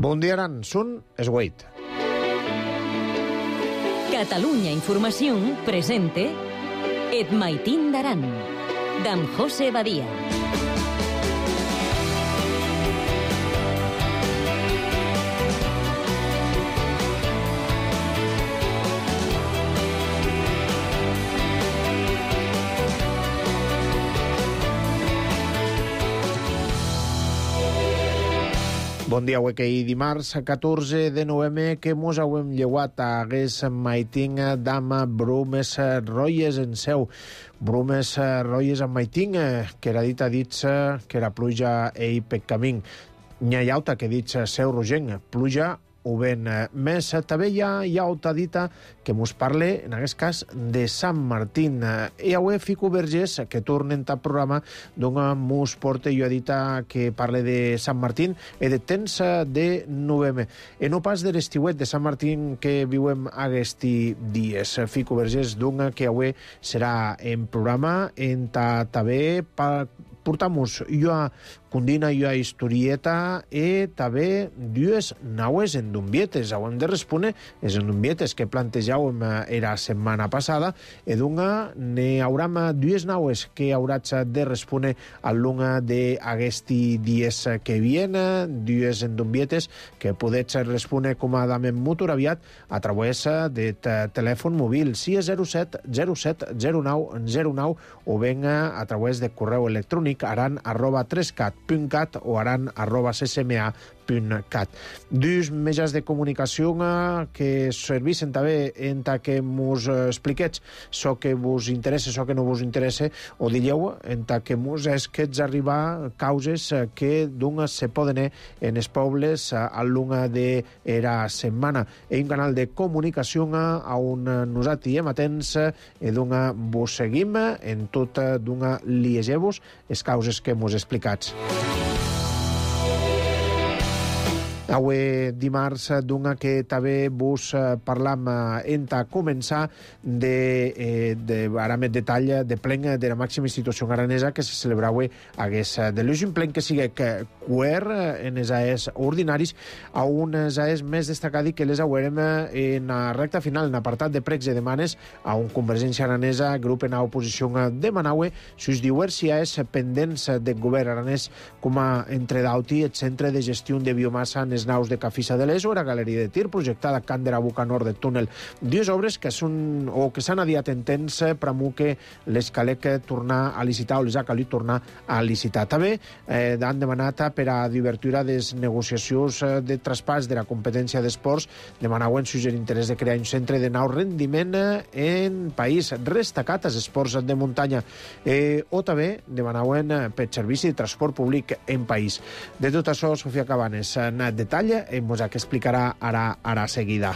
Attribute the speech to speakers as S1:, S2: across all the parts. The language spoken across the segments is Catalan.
S1: Bon dia, Aran. Són es 8.
S2: Catalunya Informació presente Et Maitín d'Aran, d'en José Badia.
S1: Bon dia, avui que dimarts 14 de novembre que mos hauem llevat a hagués maiting d'ama brumes roies en seu. Brumes roies en maiting, que era dit a dir-se que era pluja ei per camí. N'hi ha llauta que dit-se seu rogent, pluja o ben més. També hi ha llauta dita que mos parle, en aquest cas, de Sant Martín. I avui fico Vergés, que tornen al programa, doncs mos porta jo dita que parle de Sant Martín i de temps de novembre. I no pas de l'estiuet de Sant Martín que viuem aquests dies. Fico Vergés, doncs, que avui serà en programa, en també portamos jo a Cundina, jo a historieta i també dues naues endumbietes. Hauem de respondre les endumbietes que plantejàvem era setmana passada i doncs n'hi haurà dues naues que hauràs de respondre al long d'aquests dies que vienen, dues endumbietes que podets respondre comodament molt aviat a través de telèfon mòbil 607 07 09 09 o ben a través de correu electrònic aran@3cat.cat o aran@ccma.cat. Dos mitjans de comunicació que servissin també en que mos expliquets so que vos interessa, so que no vos interessa, o digueu en que mos és que ets arribar causes que doncs se poden en els pobles al long de la setmana. Hi ha un canal de comunicació on nosaltres hi hem atents i doncs vos seguim en tot liegeu-vos les causes que mos explicats. Avui dimarts, doncs, que també vos parlam en començar ara més detall de plen de la màxima institució aranesa que se celebra avui hagués de l'últim plen que sigui quer en els AES ordinaris a uns AES més destacats que les haurem en la recta final, en apartat de pregs i demanes a un Convergència Aranesa, grup en oposició demanaue sus diversos AES pendents del govern aranès com a entre d'Auti, el centre de gestió de biomassa en les naus de Cafissa de l'Eso, la galeria de tir projectada a Can de la Boca Nord del túnel. Dues obres que són o que s'han adiat en temps per que les calec tornar a licitar o les ha calit tornar a licitar. També han demanat per a divertir les negociacions de traspàs de la competència d'esports, demanaven suggerir interès de crear un centre de nou rendiment en país destacat als esports de muntanya o també demanaven per servici de transport públic en país. De tot això, Sofia Cabanes, en detall, ens explicarà ara seguida.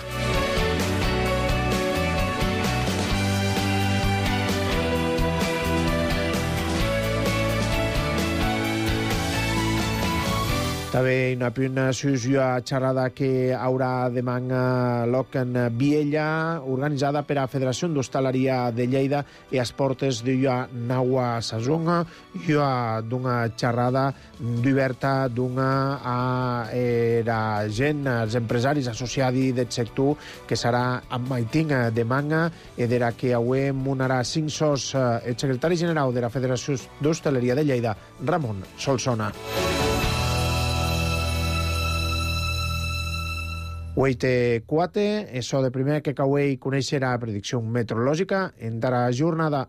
S1: També una suja xerrada que haurà demà loc en Viella, organitzada per a Federació d'Hostaleria de Lleida i als portes de Naua Sazonga, d'una xerrada d'oberta a la gent, als empresaris associats del sector, que serà amb maiting de manga i de la que avui munarà 5 sos el secretari general de la Federació d'Hostaleria de Lleida, Ramon Solsona. 8:04, això de primer que cauei conèixer la predicció meteorològica en la jornada.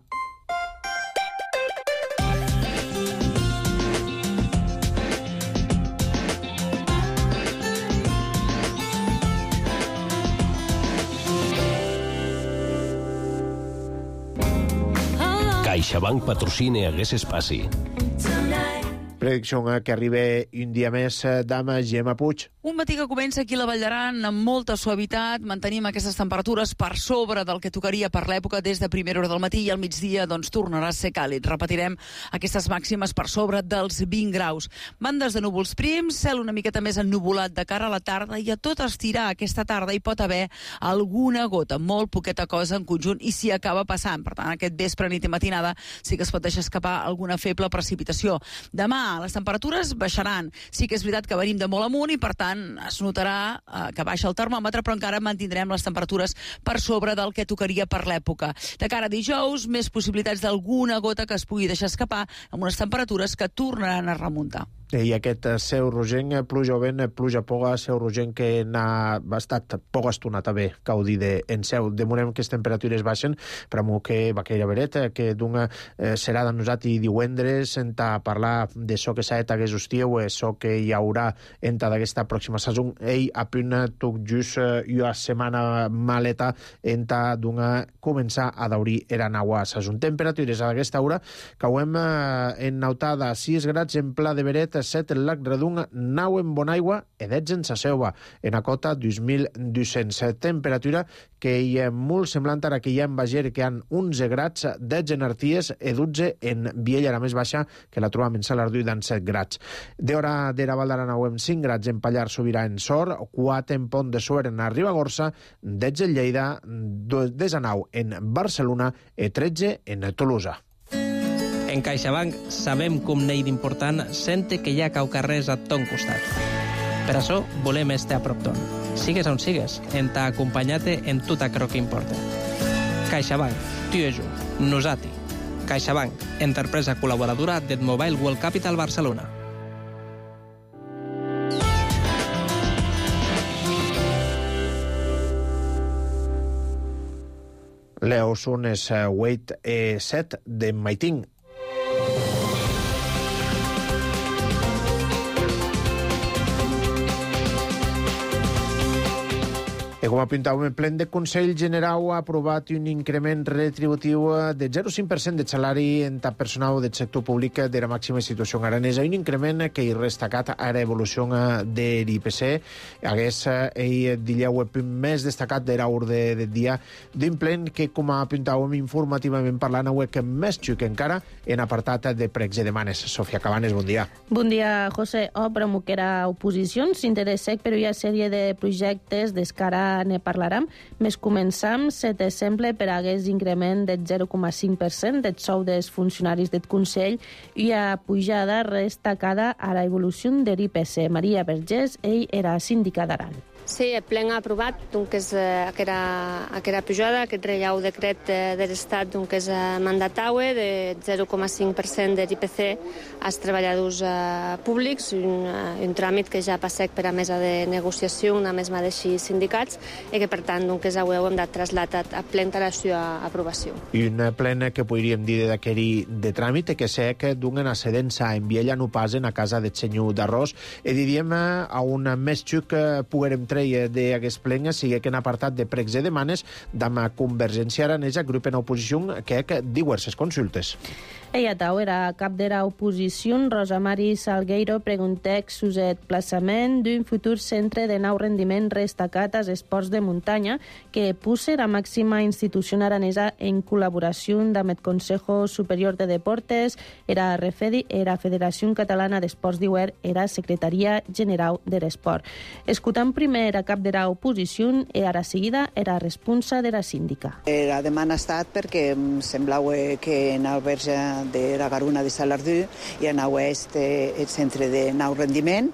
S3: CaixaBank patrocina Hagués Espaci.
S1: Predicció que arriba un dia més d'ama Gemma Puig.
S4: Un matí que comença aquí a la Vall d'Aran amb molta suavitat, mantenim aquestes temperatures per sobre del que tocaria per l'època des de primera hora del matí i al migdia doncs tornarà a ser càlid. Repetirem aquestes màximes per sobre dels 20 graus. Bandes de núvols prims, cel una miqueta més ennuvolat de cara a la tarda i a tot estirar aquesta tarda hi pot haver alguna gota, molt poqueta cosa en conjunt i s'hi acaba passant. Per tant, aquest vespre, nit i matinada sí que es pot deixar escapar alguna feble precipitació. Demà les temperatures baixaran. Sí que és veritat que venim de molt amunt i per tant tant, es notarà que baixa el termòmetre, però encara mantindrem les temperatures per sobre del que tocaria per l'època. De cara a dijous, més possibilitats d'alguna gota que es pugui deixar escapar, amb unes temperatures que tornaran a remuntar.
S1: I aquest seu rogenc, pluja o vent, pluja poga, seu rogenc que n'ha estat poca estona també, cal dir en seu. De moment que les temperatures baixen, però que va caire veret, que d'una serà nosaltres i divendres enta parlar de so que s'ha aquest estiu, so que hi haurà enta d'aquesta pròxima saison. Ell a punt tot just una setmana maleta enta d'una començar a daurir era naua saison. Temperatures a aquesta hora que ho hem ennautada 6 grads en Pla de Beret, 7 en Lac Redung, 9 en Bonaigua i 10 en Sasseua, en a cota 2.200. Temperatura que hi ha molt semblant ara que hi ha en Bager, que hi ha 11 grads, 10 en Arties i 12 en Viella, la més baixa, que la trobam en Salardú, d'en 7 grads. D'hora d'era Val d'Aran ho hem 5 grads en Pallars Sobirà en Sor, 4 en Pont de Suert en Ribagorça, 10 en Lleida, 19 en Barcelona i 13 en Tolosa.
S5: En CaixaBank sabem com n'hi d'important sente que hi ha caucarrers a ton costat. Per això volem estar a prop ton. Sigues on sigues, en t'ha acompanyat en tot aquello que importa. CaixaBank, tu i jo, nosati. CaixaBank, empresa col·laboradora del Mobile World Capital Barcelona.
S1: Leo Sunes, Wait 7 de Maiting. Com apuntàvem, el Plen de Consell General ha aprovat un increment retributiu de 0,5% de salari en personal del sector públic de la màxima institució aranesa, un increment que hi destacat a l'evolució de l'IPC. Hagués el punt més destacat de l'hora del dia d'un plen que, com apuntàvem informativament parlant, que més xuc encara en apartat de pregs i demanes. Sofia Cabanes, bon dia.
S6: Bon dia, José. Però que era oposició, s'interès sec, però hi ha sèrie de projectes d'escara ne parlarem. Més començam, set exemple per hagués increment del 0,5% del sou dels funcionaris del Consell i a pujada destacada a la evolució de l'IPC. Maria Vergés, ell era síndica d'Aran.
S7: Sí, el ple ha aprovat aquesta pujada, aquest reial decret de l'Estat que és mandataue de 0,5% de l'IPC als treballadors públics, un tràmit que ja passec per a mesa de negociació, una mesma d'així sindicats, i que per tant que avui hem de traslladar a ple a la seva aprovació.
S1: I un ple que podríem dir d'aquell de tràmit que sé que d'un ascedença en Viella no passen a casa del senyor d'Arròs i diríem a un més xuc que poguérem d'aquest plen sigui que en apartat de pregs i demanes d'ama Convergència Aranesa, grup en oposició que diverses consultes.
S6: Ella tau era cap de l'oposició, Rosa Mari Salgueiro preguntèc sus el plaçament d'un futur centre de nou rendiment destacat als esports de muntanya que pusse la màxima institució aranesa en col·laboració amb el Consejo Superior de Deportes, era Refedi, era Federació Catalana d'Esports d'Hivern, era Secretaria General de l'Esport. Escutant primer a cap de l'oposició i ara seguida era responsa de la síndica.
S8: La demanda ha estat perquè em semblava que en el verge de la Garuna de Salardú i en oest el centre de nou rendiment.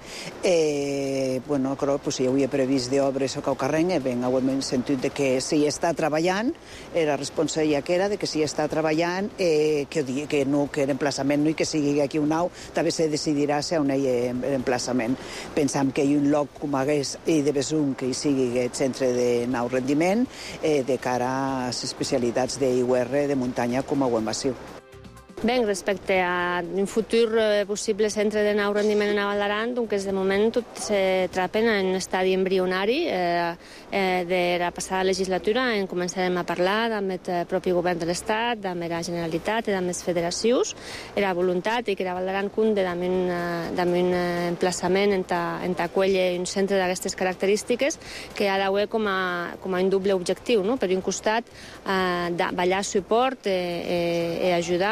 S8: Bueno, crec que hi havia previst d'obres o caucarrenc, ben hem sentit de que s'hi està treballant, la responsabilitat que era de que s'hi està treballant, que no, que l'emplaçament no i que sigui aquí un nou, també se decidirà si on hi ha l'emplaçament. Pensam que hi ha un lloc com hagués i de Besum que hi sigui el centre de nou rendiment de cara a les especialitats d'IUR de muntanya com a Guambació.
S7: Bé, respecte a un futur possible centre de nou rendiment a Val d'Aran, doncs de moment tot se trapen en un estadi embrionari. De la passada legislatura en començarem a parlar amb el propi govern de l'Estat, amb la Generalitat i amb les federacions. Era voluntat i que la Val d'Aran compte amb un emplaçament en tacuelle un centre d'aquestes característiques que ha d'haver com a un doble objectiu, no? Per un costat, ballar suport i ajudar a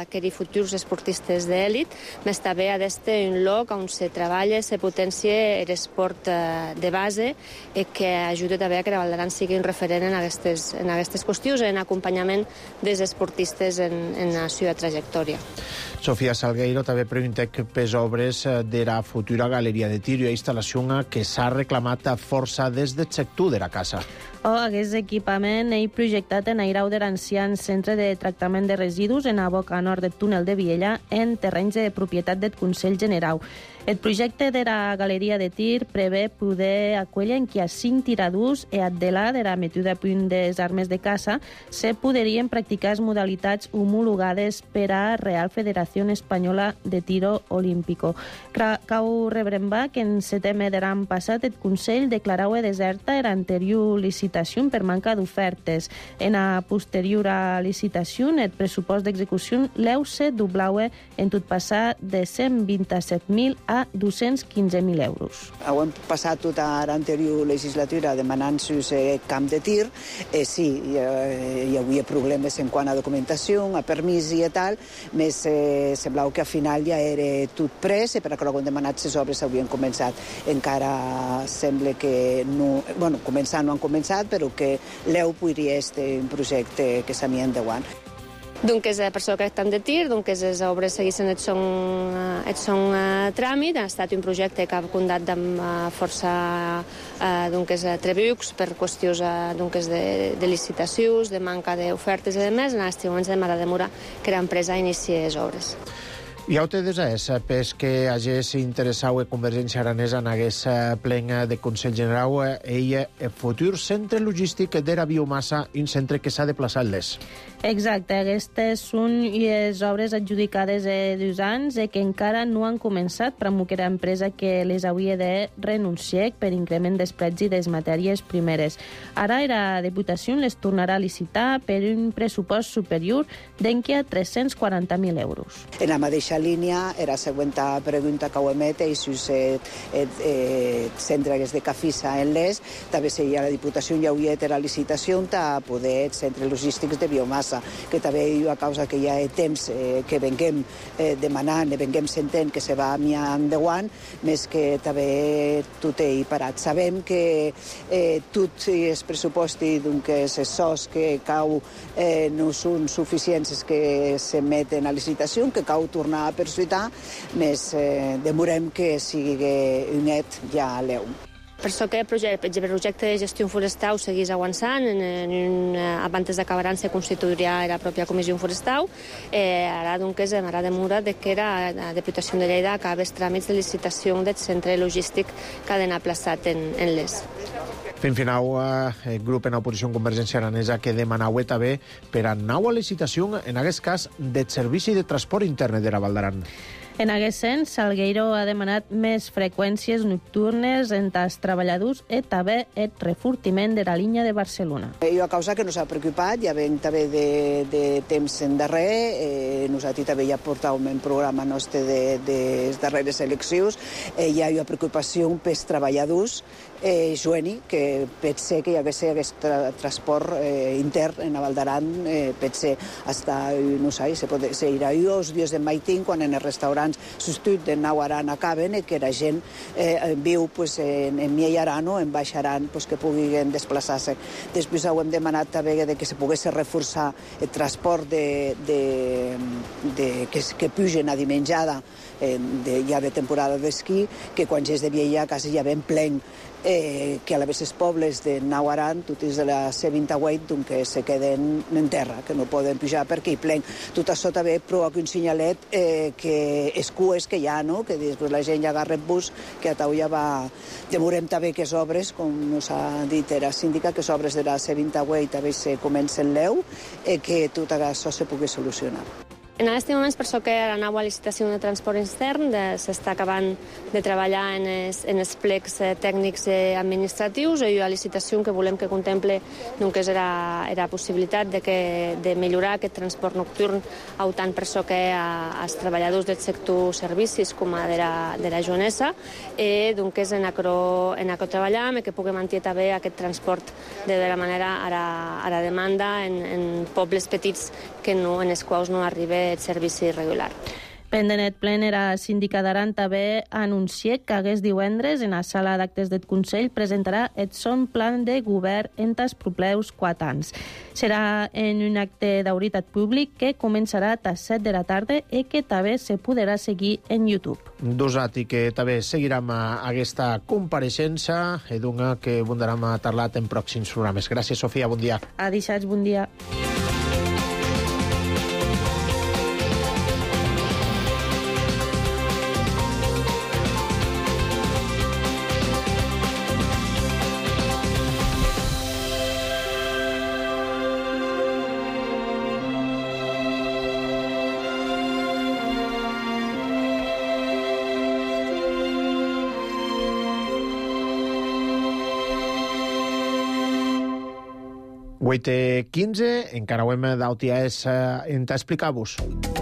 S7: que futurs esportistes d'èlit, més també a d'este un lloc on se treballa, se potencia l'esport de base i que ajuda també a que la Val d'Aran sigui un referent en aquestes qüestions, en acompanyament dels esportistes en la seva trajectòria.
S1: Sofia Salgueiro també pregunta que pes obres de la futura galeria de tir i instal·lació que s'ha reclamat força des del sector de la casa.
S6: Aquest equipament és projectat en Airau de l'Ancian Centre de Tractament de Residus en la boca nord del túnel de Viella en terrenys de propietat del Consell Generau. El projecte de la galeria de tir prevé poder acollir en qui a 5 tiradors i addelar de la metuda a punt des armes de caça se poderien practicar modalitats homologades per a Real Federació Espanyola de Tiro Olímpico. Cau rebrembar que en setembre de l'any passat el Consell declarava deserta l'anterior licitació per manca d'ofertes. En la posterior licitació, el pressupost d'execució l'eu se doblava en tot passar de 127.000 a 215.000 euros.
S8: Hem passat tota l'anterior legislatura demanant-nos camp de tir. Sí, hi havia problemes en quant a documentació, a permís i tal, més semblava que al final ja era tot pres, per que quan demanat les obres havien començat. Encara sembla que no... Bueno, començar no han començat, però que l'eu podria ser un projecte que s'havia endavant.
S7: Donc, per això que estan de tir, donc les obres segueixen el son tràmit. Ha estat un projecte que ha condat amb força trebucs per qüestions de licitacions, de manca d'ofertes i demés. En aquests moments de demora que l'empresa inicia les obres.
S1: I heu te desès, pes que hagués interessau a Convergència Aranesa en hagués plen de Consell General el futur centre logístic de la biomassa, un centre que s'ha desplaçat l'és.
S6: Exacte, aquestes són les obres adjudicades de 2 anys que encara no han començat, però que era empresa que les hauria de renunciar per increment dels preus i de les matèries primeres. Ara la Diputació les tornarà a licitar per un pressupost superior d'enqui a 340.000 euros.
S8: En la mateixa línia, la següent pregunta que ho emet és el centre de Cafissa en l'ES, també seria la Diputació ja hauria de la licitació de poder centres logístics de biomassa, que també a causa que hi ha temps que venguem demanant, venguem sentent que se va endavant, més que també tot és parat. Sabem que tots els pressupostos, els SOS que cau no són suficients que s'emeten a licitació, que cau tornar a persuitar, més demorem que sigui un net ja a l'eu.
S7: Per això que el projecte de gestió forestal seguís avançant, abans d'acabar se constituiria la pròpia Comissió Forestal. Ara, doncs, ara demora que la Diputació de Lleida acabi els tràmits de licitació del centre logístic que ha d'anar plaçat en l'ES.
S1: Fins final, el grup en oposició en Convergència Aranesa que demanau també per a nova licitació, en aquest cas, del servici de transport intern de la Val d'Aran.
S6: En aquest sens, Salgueiro ha demanat més freqüències nocturnes entre els treballadors i també el refortiment de la línia de Barcelona.
S8: Jo a causa que no s'ha preocupat, ja venc també de temps en darrer, nosaltres també ja portàvem un programa nostre de les darreres eleccions, hi ha preocupació pels treballadors, Joeni, que pot ser que hi hagués aquest transport intern en la Val d'Aran, pot ser hasta, no sé, se irà els dies de maitín quan en els restaurants substituts de Nau Aran acaben, que la gent viu en Miei Aran o en Baix Aran que puguin desplaçar-se. Després hem demanat també que se pogués reforçar el transport que pugen a dimenjada ja de temporada d'esquí, que quan és de Viella quasi ja ben plen, que a la vegada els pobles de Nau Aran, tots de la C28, que se queden en terra, que no poden pujar perquè hi plen. Tot això també provoca un senyalet que és cues que hi ha, que després la gent ja agarra el bus, que a tau ja va... Demorem també que les obres, com nos ha dit la síndica, que les obres de la C28 també se comencen l'eu, que tot això se pugui solucionar.
S7: En aquests moments, per això que la nova licitació de transport intern s'està acabant de treballar en els plecs tècnics administratius. Hi ha una licitació que volem que contemple la possibilitat de millorar aquest transport nocturn, tant per això que als treballadors del sector servicis com a de la Joanesa, doncs en què treballem i que puguem mantenir també aquest transport de la manera a la demanda en pobles petits en els quals no arriba el servici regular.
S6: Pendenet plen era síndica d'Aran també anunciat que aquest divendres en la sala d'actes del Consell presentarà el son plan de govern en els propers 4 anys. Serà en un acte d'autoritat públic que començarà a les 7 de la tarda i que també se podrà seguir en YouTube.
S1: Dosat i que també seguirem aquesta compareixença, edunga que bundarem a parlar en pròxims programes. Gràcies, Sofia, bon dia.
S6: A dissabte, bon dia.
S1: Guaite 15, encara ho hem d'AUTS en t'explicar-vos.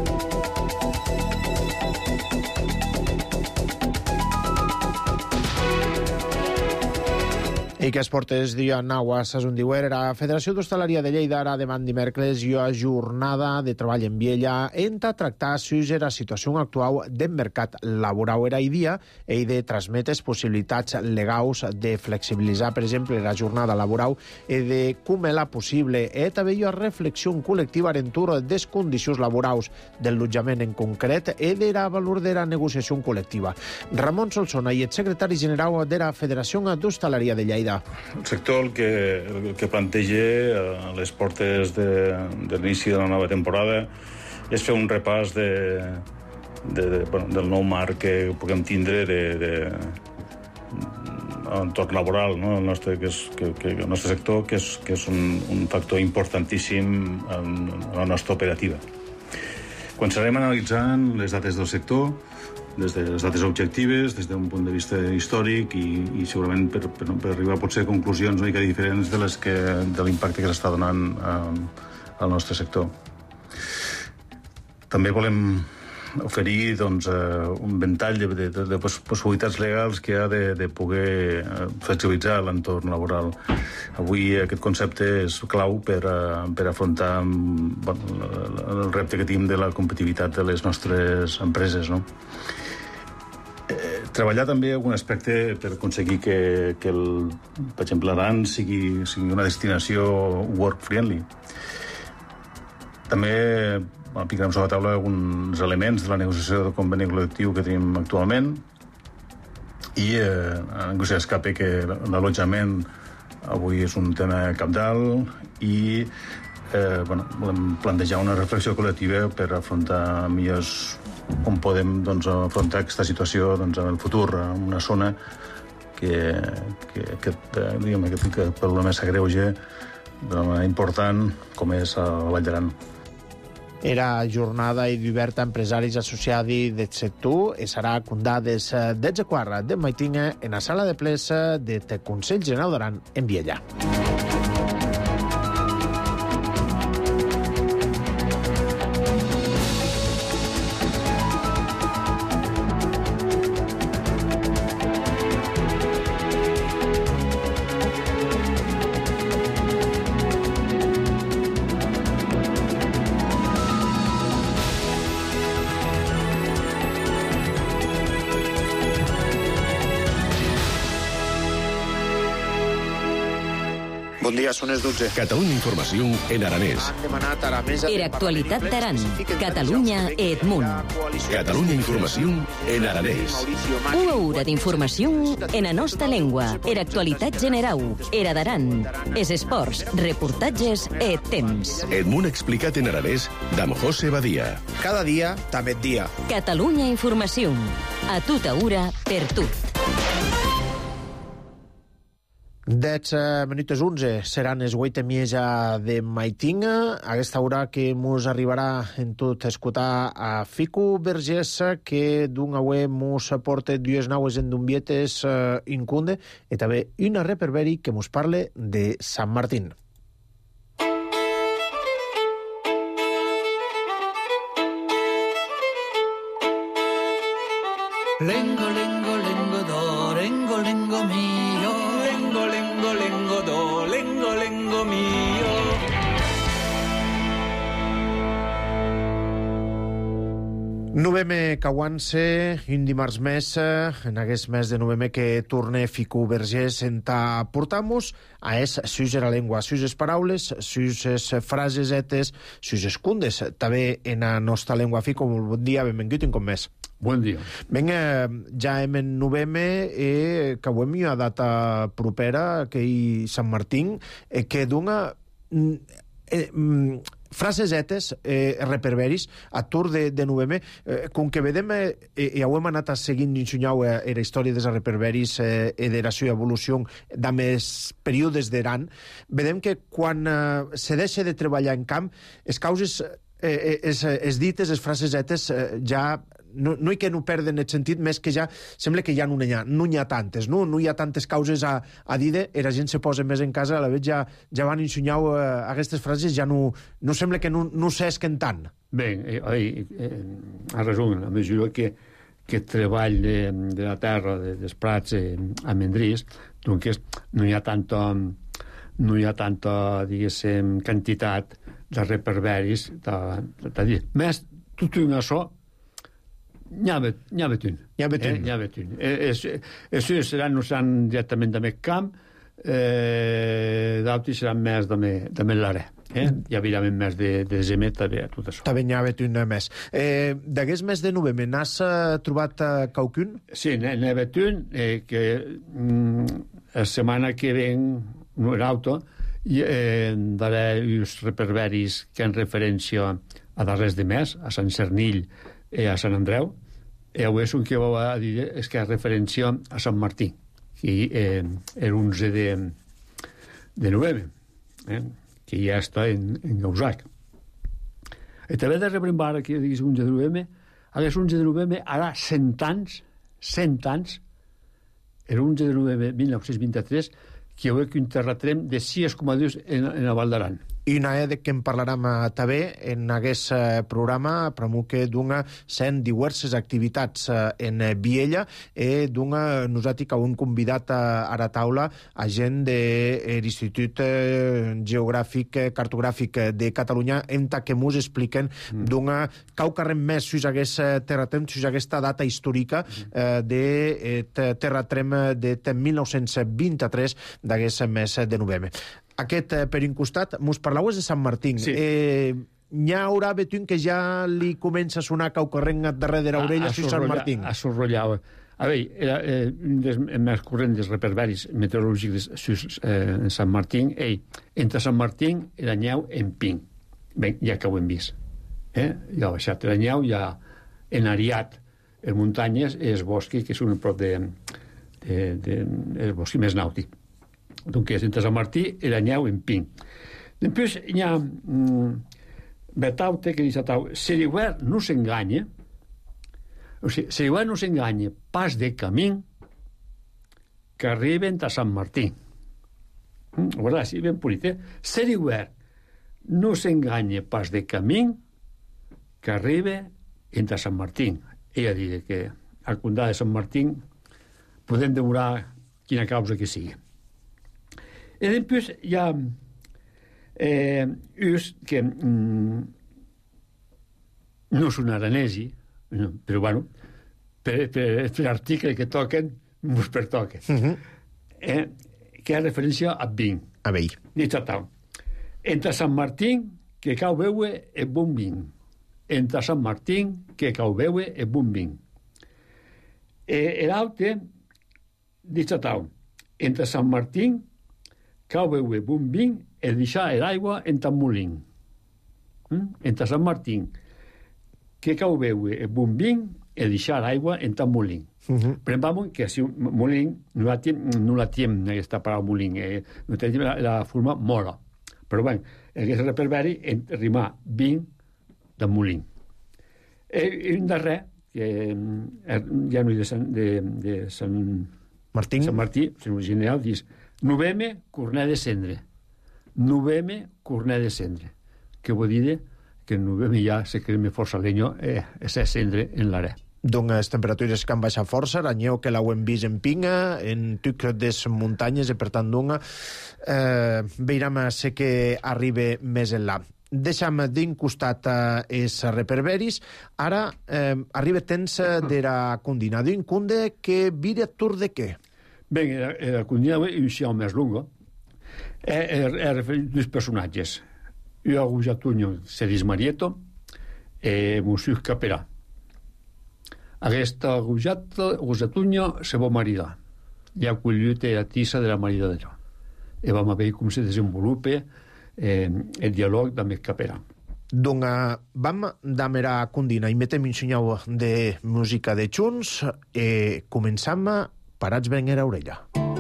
S1: I que esportes dia naua sasundiuer era Federació d'Hostaleria de Lleida ara demà dimecres i a jornada de treball en Viella enta tractar la situació actual del mercat laboral era i dia i de transmetre possibilitats legals de flexibilitzar, per exemple, la jornada laboral i de com és la possible i també hi ha reflexió col·lectiva a l'entorn de les condicions laborals del lotjament en concret i de la valor de la negociació col·lectiva. Ramon Solsona i el secretari general de la Federació d'Hostaleria de Lleida.
S9: El sector el que planteja a les portes de l'inici de la nova temporada és fer un repàs del nou marc que puguem tindre entorn laboral, no? El nostre sector, que és un factor importantíssim en la nostra operativa. Començarem analitzant les dades del sector, des de les dates objectives, des d'un punt de vista històric i segurament per arribar potser a conclusions una mica diferents de l'impacte que s'està donant al nostre sector. També volem oferir un ventall de possibilitats legals que ha de poder flexibilitzar l'entorn laboral. Avui aquest concepte és clau per afrontar el repte que tenim de la competitivitat de les nostres empreses, no? Treballar també algun aspecte per aconseguir que per exemple, l'Aran sigui una destinació work-friendly. També ficarem sobre la taula alguns elements de la negociació del conveni col·lectiu que tenim actualment i ningú s'escape que l'allotjament avui és un tema cabdal i volem plantejar una reflexió col·lectiva per afrontar millors com podem afrontar aquesta situació en el futur, en una zona que aquest problema s'agreuja d'una manera important com és el Vall d'Aran.
S1: Era jornada i diverta empresaris associats del sector i serà condades 14 de maitinga en la sala de ples del Consell General d'Aran en Viella. Bon dia, són les 12.
S3: Catalunya Informació en aranès.
S2: Era actualitat d'Aran. Catalunya et munt.
S3: Catalunya Informació en aranès.
S2: Una hora d'informació en la nostra llengua. Era actualitat general. Era d'Aran. Es esports, reportatges et temps.
S3: Et munt explicat en aranès d'Am José Badia.
S1: Cada dia, també et dia.
S2: Catalunya Informació. A tota hora, per tot.
S1: 10 minuts 11 seran les 8:30 de maitinga. A aquesta hora que mos arribarà en tot escoltar a Fico Vergés, que d'un avui mos porta dues naues en Dumbietes incunde i també una reperberi que mos parle de Sant Martín.
S10: Lengo, lengo, lengo do, lengo, lengo mio. Lengo, lengo, lengo do, lengo, lengo mio.
S1: Novembre cauant-se, un dimarts més, en aquest mes de novembre que torne Fico Vergés enta portamos a es sus la lengua, sus paraules, sus frases etes, sus cundes, també en la nostra lengua. Fico, bon dia, benvingut un cop més.
S11: Bon dia.
S1: Vinga, ja hem en novembre i cauem una data propera, que hi Sant Martín, que dona frases etes, reperberis, a tour de novembre, com que vedem, i ho hem anat seguint d'insunyau la història dels reperberis i de la seva evolució d'amés períodes d'eran, vedem que quan se deixa de treballar en camp, les causes, es dites, les frases etes, ja no hi que no perden el sentit, més que ja sembla que ja no hi ha tantes, no hi ha tantes causes a dir, i la gent se posa més en casa, a la vegada ja van ensenyar aquestes frases, ja no sembla que no s'esquen tant.
S11: Bé, a resum, a mesura que treball de la terra, dels prats amendrís, doncs no hi ha tanta, diguéssim, quantitat de reperberis de dir. Més, tot un açò, n'hi ha betun. Això seran no seran directament de més camp, d'altres seran més de l'àrea. Hi havia més de gemet, també, tot això.
S1: També n'hi ha betun més. D'aquest mes de novembre, n'has trobat qualcun?
S11: Sí, n'hi ha betun, que la setmana que ven, no era auto, daré uns reperberis que en referència a darrers de mes, a Sant Cernill i a Sant Andreu, i avui és un que va a dir és que és referència a Sant Martí, que l'11 de novembre, que ja està en Gausac. I també de rebrembar que diguis 11 de novembre, aquest 11 de novembre, ara 100 anys, el 11 de novembre de 1923, que hi ha un terratrem de 6,2 en la Val d'Aran.
S1: I una que en parlarem també en aquest programa, però que dona 100 diverses activitats en Viella i dona nosaltres que hem convidat a la taula a gent de l'Institut Geogràfic Cartogràfic de Catalunya en que ens expliquen dona cau carrem més sus aquest terratrem, sus aquesta data històrica de terratrem de 1923 d'aquest mes de novembre. Aquest per un costat, mos parleu de Sant Martín. Sí. N'hi haurà betun que ja li comença a sonar cau corrent darrere l'orella a Sant Martín.
S11: A sorrollava. A veure, un dels més corrents dels reperberis meteorològics en Sant Martín, entre Sant Martín i la neu en Pin. Bé, ja que ho hem vist. Ja ha baixat la neu, ja enariat les muntanyes i els boscs, que són a prop del bosc més nàutic. Donc entre Sant Martí i la neu en Pin. Després hi ha Betaute que diu si l'hivern no s'enganya, o sigui, si l'hivern no s'enganya pas de camí que arriben a Sant Martí. Guarda, sí, ben polit, si l'hivern no s'enganya pas de camí que arriben a Sant Martí. Ella diu que al condal de Sant Martí podem devorar quina causa que sigui. I després hi ha uns que no són aranesi, però bueno, per l'article que toquen, mos pertoquen. Que ha referència a vin.
S1: A vell.
S11: Entre Sant Martín, que cau veure, és bon vin. Entre Sant Martín, que cau veure, és bon vin. L'altre, dit entre Sant Martín, cau veure bon vin i deixar l'aigua en tan molin. Entre Sant Martín, que cau veure bon vin i deixar l'aigua en tan molin. Per exemple, que si un molin no la tiem aquesta paraula molin, no tenim la forma mola. Però bé, aquest reperberi rimar vin de molin. I un darrer, que ja no és de Sant Martí, sinó general, dius novembre, cornet de cendre. Novembre, cornet de cendre. Que vol dir que en novembre ja se crema força leño i se cendre en l'àrea.
S1: Donc les temperatures que han baixat força, l'anyeu que l'heu vist en Pinga, en tuc des muntanyes, i per tant veurem a ser que arriba més enllà. deixam d'un costat es reperberis, ara arriba temps de la condina. D'un cunde que vira tur de què?
S11: Ben, la condina è un més lunga. È riferito a due personaggi. Io ho Giatugno se dis Marieto e Music Caperà. Aquesta Giatugno se va maridar. Li ha acollit la tissa de la maridadera. E vam a veure com se desenvolupa el diàleg amb el Caperà.
S1: Doncs vam damer a condina i metem ensenyau de música de Junts i començam parats ben a l'orella.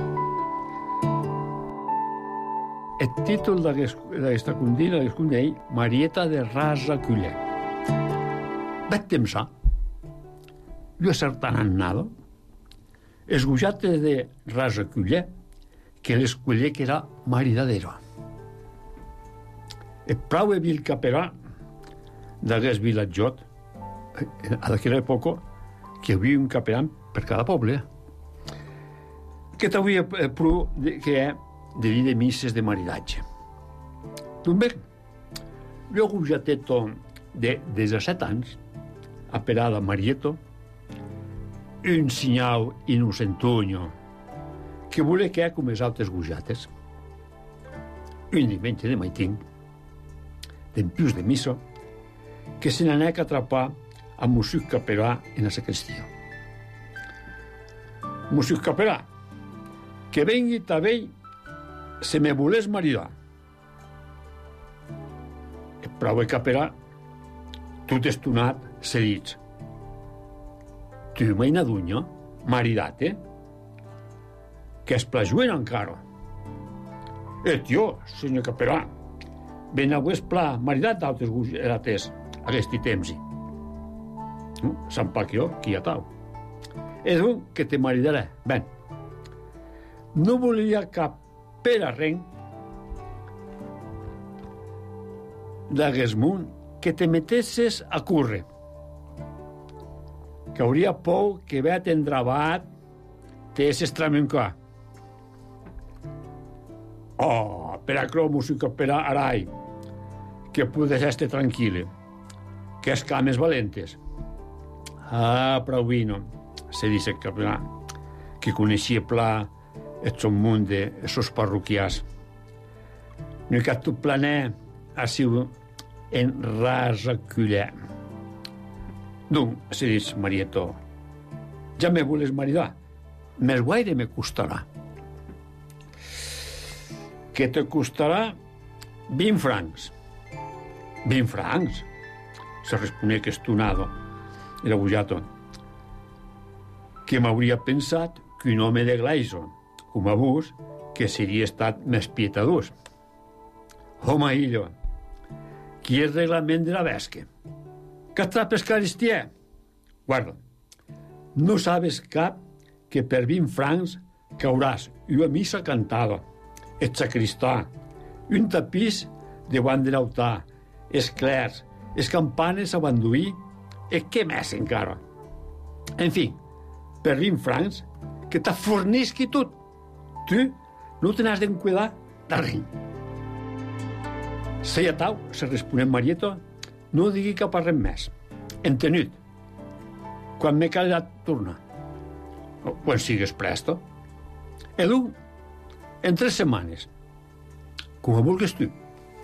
S11: El títol d'aquesta condina és Marieta de Rasa Culler. Vaig pensar, jo acertant annado, esgujate de Rasa Culler, que l'esculler que era maridadero. E prou he vist Caperà d'aquest vilatjot, a d'aquella època, que hi havia un caperà per cada poble. Que t'havia prou que de dir de misses de maridatge. Doncs bé, jo un jateto de 17 anys, aperada Marieto, un signau innocentunyo, que volia que com els altres gujates. Un diumenge de maitín, d'empius de missa, que se n'anà a atrapar a Music Caperà en la sacristia. Music Caperà, que vengui tabell se me volés maridar. E prou el Caperà, tot estonat, se dit: tu m'hai nadunyo, maridate? Que es plajuen encara. Et jo, senyor Caperà, ben avui es pla maridat d'altres gujerates aquest temps. Sant Paquió, qui ha tau. És un que te maridaré. Ben, no volia cap per arrenc d'Aguesmunt que te metesses a curre, que hauria por que ve t'endrabat t'es estramencar. Oh, per acrò música per a arai, que pudes estar tranquil·le, que es cames valentes. Ah, prou vino, se dice que coneixia pla et son munt de esos parroquians. No hi cap tu planer ha sigut en Rasa Culler. Donc, se diu Marieto, ja me voles maridar, més guaire me costarà. Que te costarà 20 francs. 20 francs? Se responia que estonado el abujato, que m'hauria pensat que un home de Gleison, com a vos, que seria estat més pietadós. Home, illo, qui és reglament de la vesca? Que atrapes caristia? Guarda, no sabes cap que per 20 francs cauràs una missa cantada, el sacristà, un tapís de guant de l'altar, els clers, les campanes a banduir, i què més encara? En fi, per 20 francs, que t'afornisqui tot. Tu no te n'has d'en cuidar de res. Seia tau, se responem Marieto, no digui cap a res més. Entenut. Quan me callat tornar. Quan sigues presto. Edu, en 3 setmanes. Com a vulgues tu.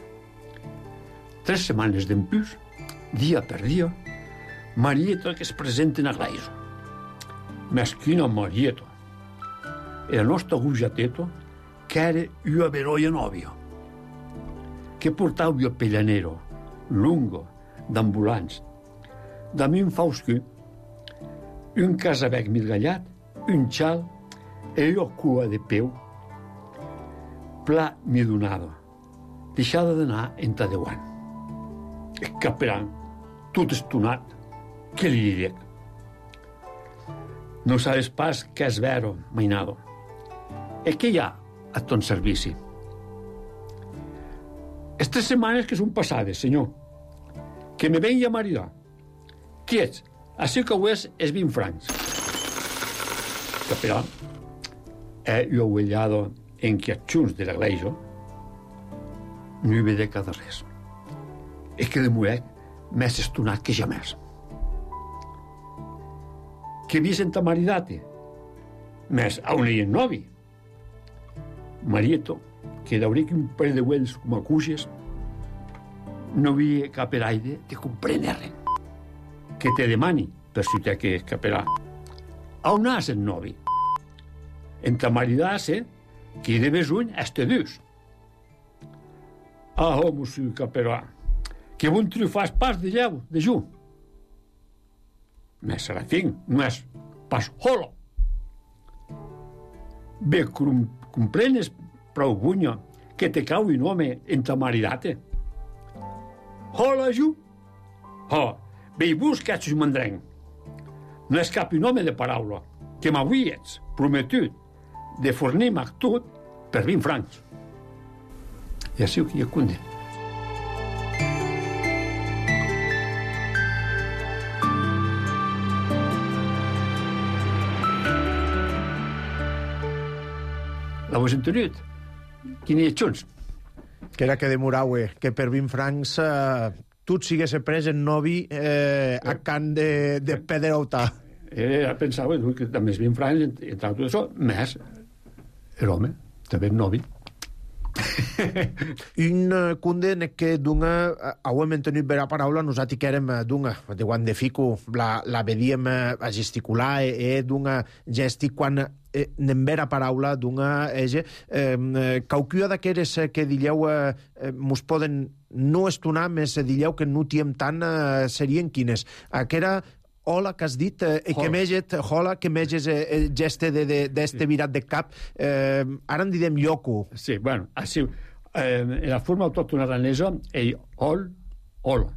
S11: 3 setmanes d'empús, dia per dia, Marieto que es presenten a Glaiso. Mesquina Marieto. El nostre gujateto, que era una veroia nòvia, que portava un pellanero, lungo, d'ambulants, d'ami un fauscú, un casabec mirgallat, un xal i una cua de peu, pla midonada, deixada d'anar enta deuant. El Caperà, tot estonat, què li direc? No sabes pas què és vero, mainado. E què hi ha a ton servici? Les 3 setmanes que són passades, senyor, que me vengui a maridar. Qui ets? Així que ho és 20 francs. Caperà, jo ho he en que a junts de la Gleiso no hi ve de cada res. e que de muec més estonat que jamés. Que vi senta maridate, més a un ell novi. Marieto, que d'hauré que un parell de uells com a cuixes, no vi cap eraide de comprendre que te demani per si té que escaparà. A on has el novi? Enta maridase, que de besuny este dus. Ah, monsieur Caperà, que bon triomfàs pas de lleu, de ju. Més serafín, no és pas holo. Bé, comprenes prou bunya que te cau un home enta maridate. Hola, ju? Oh, bé, buscats un mandrenc. No és cap un home de paraula, que m'avies prometut de fornir-me tot per 20 francs. I així que jo conde. La vos entenut? Quin hi ha junts?
S1: Que era que demoraue, que per 20 francs tu sigues pres en novi a can de Pederauta.
S11: Pensava que també 20 francs, entre tot això, més l'home, també novi.
S1: Un conde que dunga auem entenut vera paraula nosaltres que érem dunga de quan de fico la vedíem a gesticular dunga gesti quan nem vera paraula dunga caucua d'aqueres que dilleu mos poden no estonar més dilleu que no tiem tant serien quines aquera hola que has dit, que meget, hola, que meges geste d'este virat de cap. Ara en didem lloco.
S11: Sí, bueno, així, la forma autòctona aranesa és hola.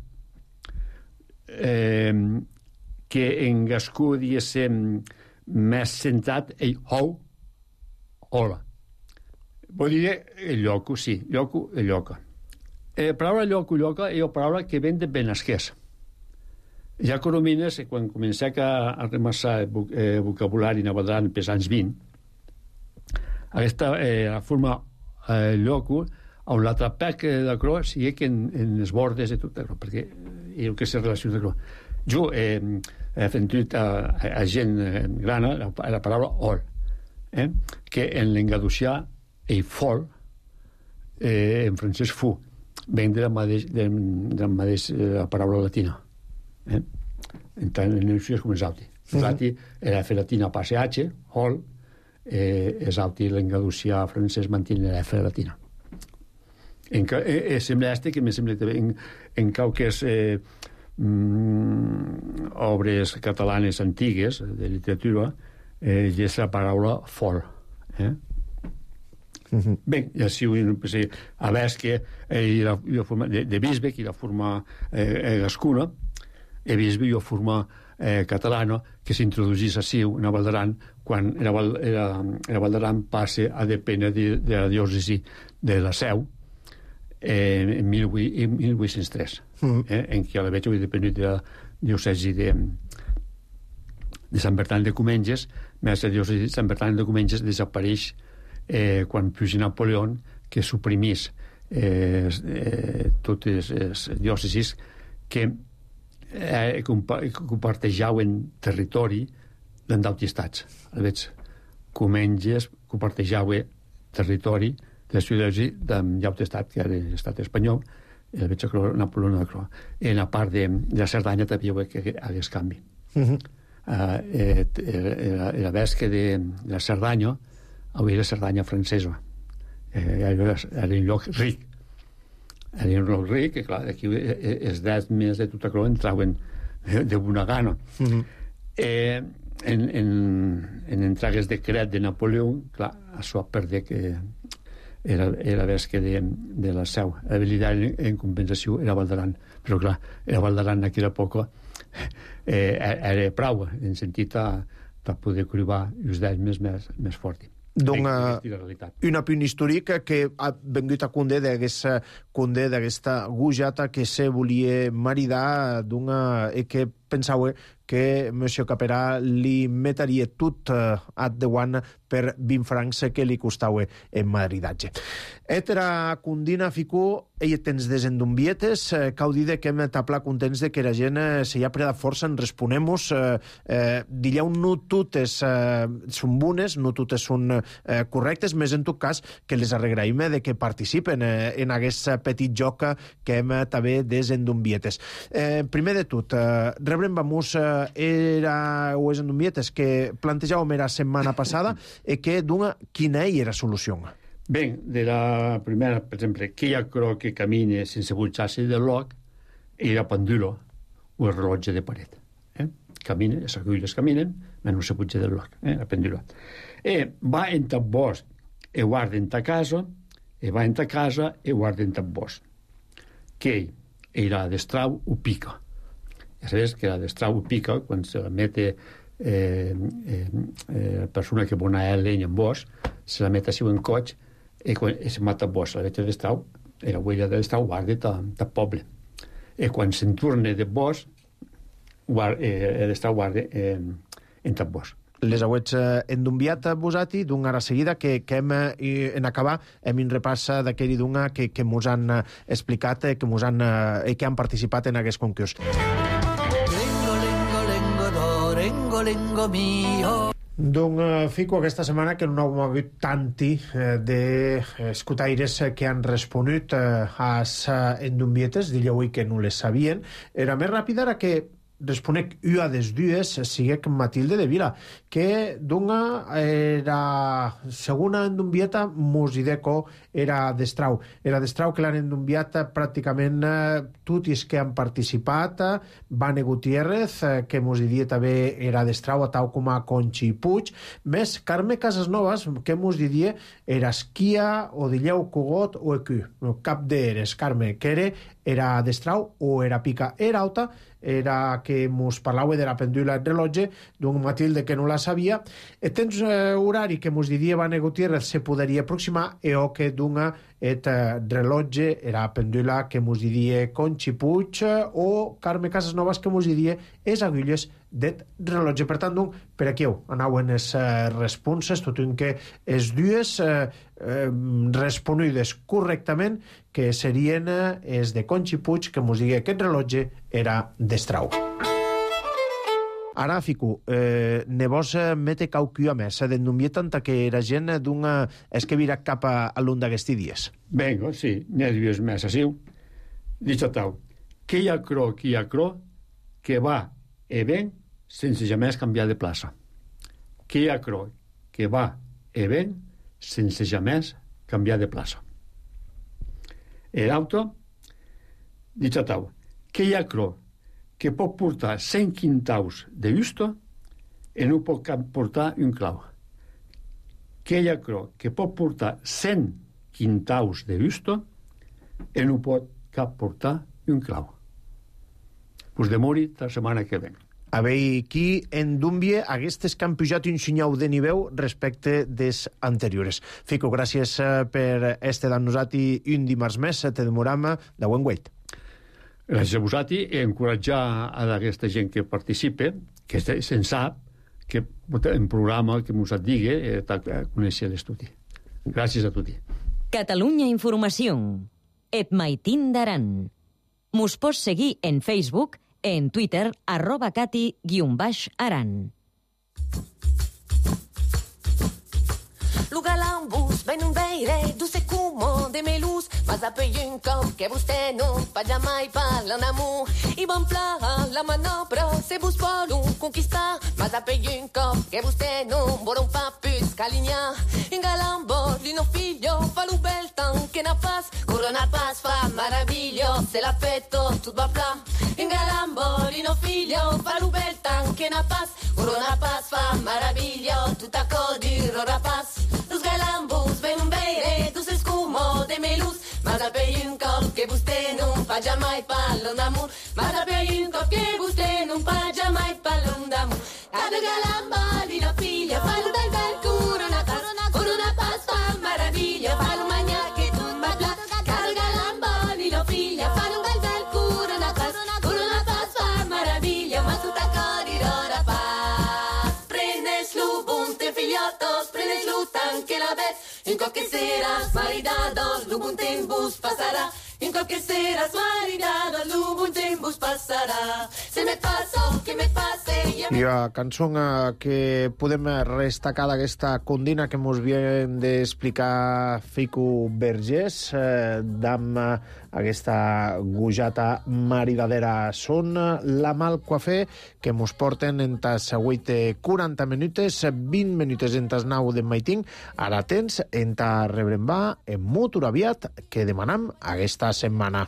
S11: Que en gascú diguéssim més centrat és hola. Vull dir lloco, sí, lloco i lloca. La paraula lloca és una paraula que ven de benasquès. Ja Coromines, quan comencé a remassar vocabulari navegaran pels anys 20, aquesta la forma lloco, on l'altre pec de cro sigui que en les bordes de tot el cro, perquè és el que se relaciona de cro. Jo he fet a gent grana la paraula ol, que en l'engaducià el fol, en francès fu, ven de la mateixa paraula latina. En tant, en el és com és auti. L'auti era fer latina passe H, hol, és auti l'engaducià francès mantiene la fer latina. Sembla que me sembla que en qualques obres catalanes antigues de literatura hi és la paraula fol. Bé, i així a veure que la forma de bisbe, que la forma gascuna, e bisbe jo forma catalana que s'introduís així en Valdaran quan era Valdaran passe a dependre de la diòcesi de la Seu en 1803 en què a la veig havia depenut de la diòcesi de Sant Bertran de Comenges, més la diòcesi de Sant Bertran de Comenges desapareix quan puja Napoleó, que suprimís totes les diòcesis que compartejaven territori d'en d'altres estats. Comenges compartejava territori de la diòcesi d'en d'altres estat, que era l'estat espanyol, i el veig a Napoleó de Croix. En la part de la Cerdanya també hi hagués canvi. La vesca de la Cerdanya havia la Cerdanya francesa. Era un lloc ric. Era un lloc ric, que clar, aquí els drets més de tota Croix entraven de bona gana. En entregues de decret de Napoleó, clar, això perdé que era vesca de la Seu. La veritat, en compensació, era Valdaran. Però clar, era Valdaran en aquella època era prou, en sentit de poder cribar els drets més forts.
S1: Una punt històric que ha vengut a Condé d'aquesta gujata que se volia maridar i que pensava que Monsieur Caperà li metaria tot at de one per 20 francs que li costava en madridatge. Etera cundina ficú, ell tens desendumbietes, cau dir que hem taplat contents de que la gent se hi ha predat força en responemos. Dillau no totes són bones, no totes són correctes, més en tot cas que les arregraïm de que participen en aquest petit joc que hem també desendumbietes. Primer de tot, rebrem vamos era o desendumbietes que plantejàvem la setmana passada e que d'una quina era solució?
S11: Ben, de la primera, per exemple, que ja creu que camine sense butxar-se del loc i la pendula o el rellotge de paret. Camina, les agulles caminen, menys se butxa del loc, la pendula. Va en ta bosc e guarda en ta casa, e va en ta casa e guarda en ta bosc. Que era destrau o pica. Ja sabes que la destrau o pica, quan se la mete persona que vol anar a llenya en bosc, se la mete així en coig e se mata bosc. La veta destrau, la huella de destrau guarda ta poble. E quan se'n torna de bosc, destrau guarda en ta bosc.
S1: Les auets endumbiat vosati d'un ara seguida que hem en acabar hem un repàs d'aquell d'una que mos han explicat que han participat en aquest concurs.
S10: Lengo mio.
S1: Doncs fico aquesta setmana que no hem hagut tanti d'escutaires que han responut a les endumbietes, diríeu que no les sabien. Era més ràpida era que responec ua des dues siguec Matilde de Vila, que d'una era segona endumbieta Mosideco era destrau. Era destrau que l'han endumbiat pràcticament tots que han participat. Vane Gutiérrez, que mos diria també era destrau, tau com a Conchi Puig, més Carme Casasnovas, que mos diria era esquia o dilleu cogot o ecu. Cap d'eres, Carme, que era destrau o era pica. Era alta, era que mos parlava de la pendula en rellotge d'un Matilde que no la sabia. El temps horari que mos diria Vane Gutiérrez se podria aproximar e o que d'una et rellotge era pendula que mos diria Conchi Puig o Carme Casasnovas que mos diria es agulles det rellotge. Per tant, per aquí anaven les responses, tot un que es dues responudes correctament, que serien es de Conchi Puig, que mos digui que aquest rellotge era destrau. Ara, fico, ne vos mete caucua més, d'endumbier tanta que era gent d'una... És que vira cap a l'un d'aquests dies.
S11: Vengo, sí, nervios més, asiu. Dicho tau, que hi ha cro, que va e ven sense jamés canviar de plaça. Que hi ha cro, que va e ven sense jamés canviar de plaça. El auto, dicho tau, que hi ha cro, que pot portar 100 quintaus de justo i no pot portar un clau. Que hi ha cro, que pot portar 100 quintaus de justo i no pot cap portar un clau. Pues demori la setmana que ven.
S1: A veure, qui endúmbie aquestes que han pujat un xinyau de nivell respecte des anteriores. Fico, gràcies per este dan nosati un dimarts més, te demoram de buen wait.
S11: Gràcies a vosati i encoratjar a aquesta gent que participe, que se'n sap, que en programa que mos et digui conèixer l'estudi. Gràcies a tutti.
S2: Catalunya Informació. Et maitin d'aran. Mos pots seguir en Facebook, en Twitter, @cati_aran.
S12: Lugalambus, ben un veire, du secumo de melus, mas apoi un cop que vostè no paga mai parla en amor. I bon pla la manobra, se vos vol conquistar, mas apoi un cop que vostè no vol un pa più scalignà. In galambo, lino figlio, fa lo bel tan che na pas, corona pas fa maraviglio, se la petto tut va pla. In galambo, lino figlio, fa lo bel tan che na pas, corona pas fa maraviglio, tutta codi rora pas. Los galambos ven un veire, tu se scumo de melus, mas apoi un cop che vostè non paga mai pallon d'amor, mas apoi un cop che vostè non paga mai pallon d'amor. Cada galamba di una figlia, fallo dal bel corona pas fa maraviglia, fallo magna che tu ma bla. Cada galamba di una figlia, fallo dal bel corona pas fa maraviglia, ma tu gatos, prenez l'utan que la vet. Un cop que seràs maridados, l'un temps passarà. Un cop que seràs maridados, l'un temps passarà. Se me passo, que me passe.
S1: I la cançó que podem destacar d'aquesta condina que ens viene d'explicar Fico Vergés, d'am aquesta gujata maridadera són la mal coafé que ens porten entre 40 minutes, 20 minutes entre 9 de maiting. Ara tens entre rebrembar en molt aviat que demanam aquesta setmana.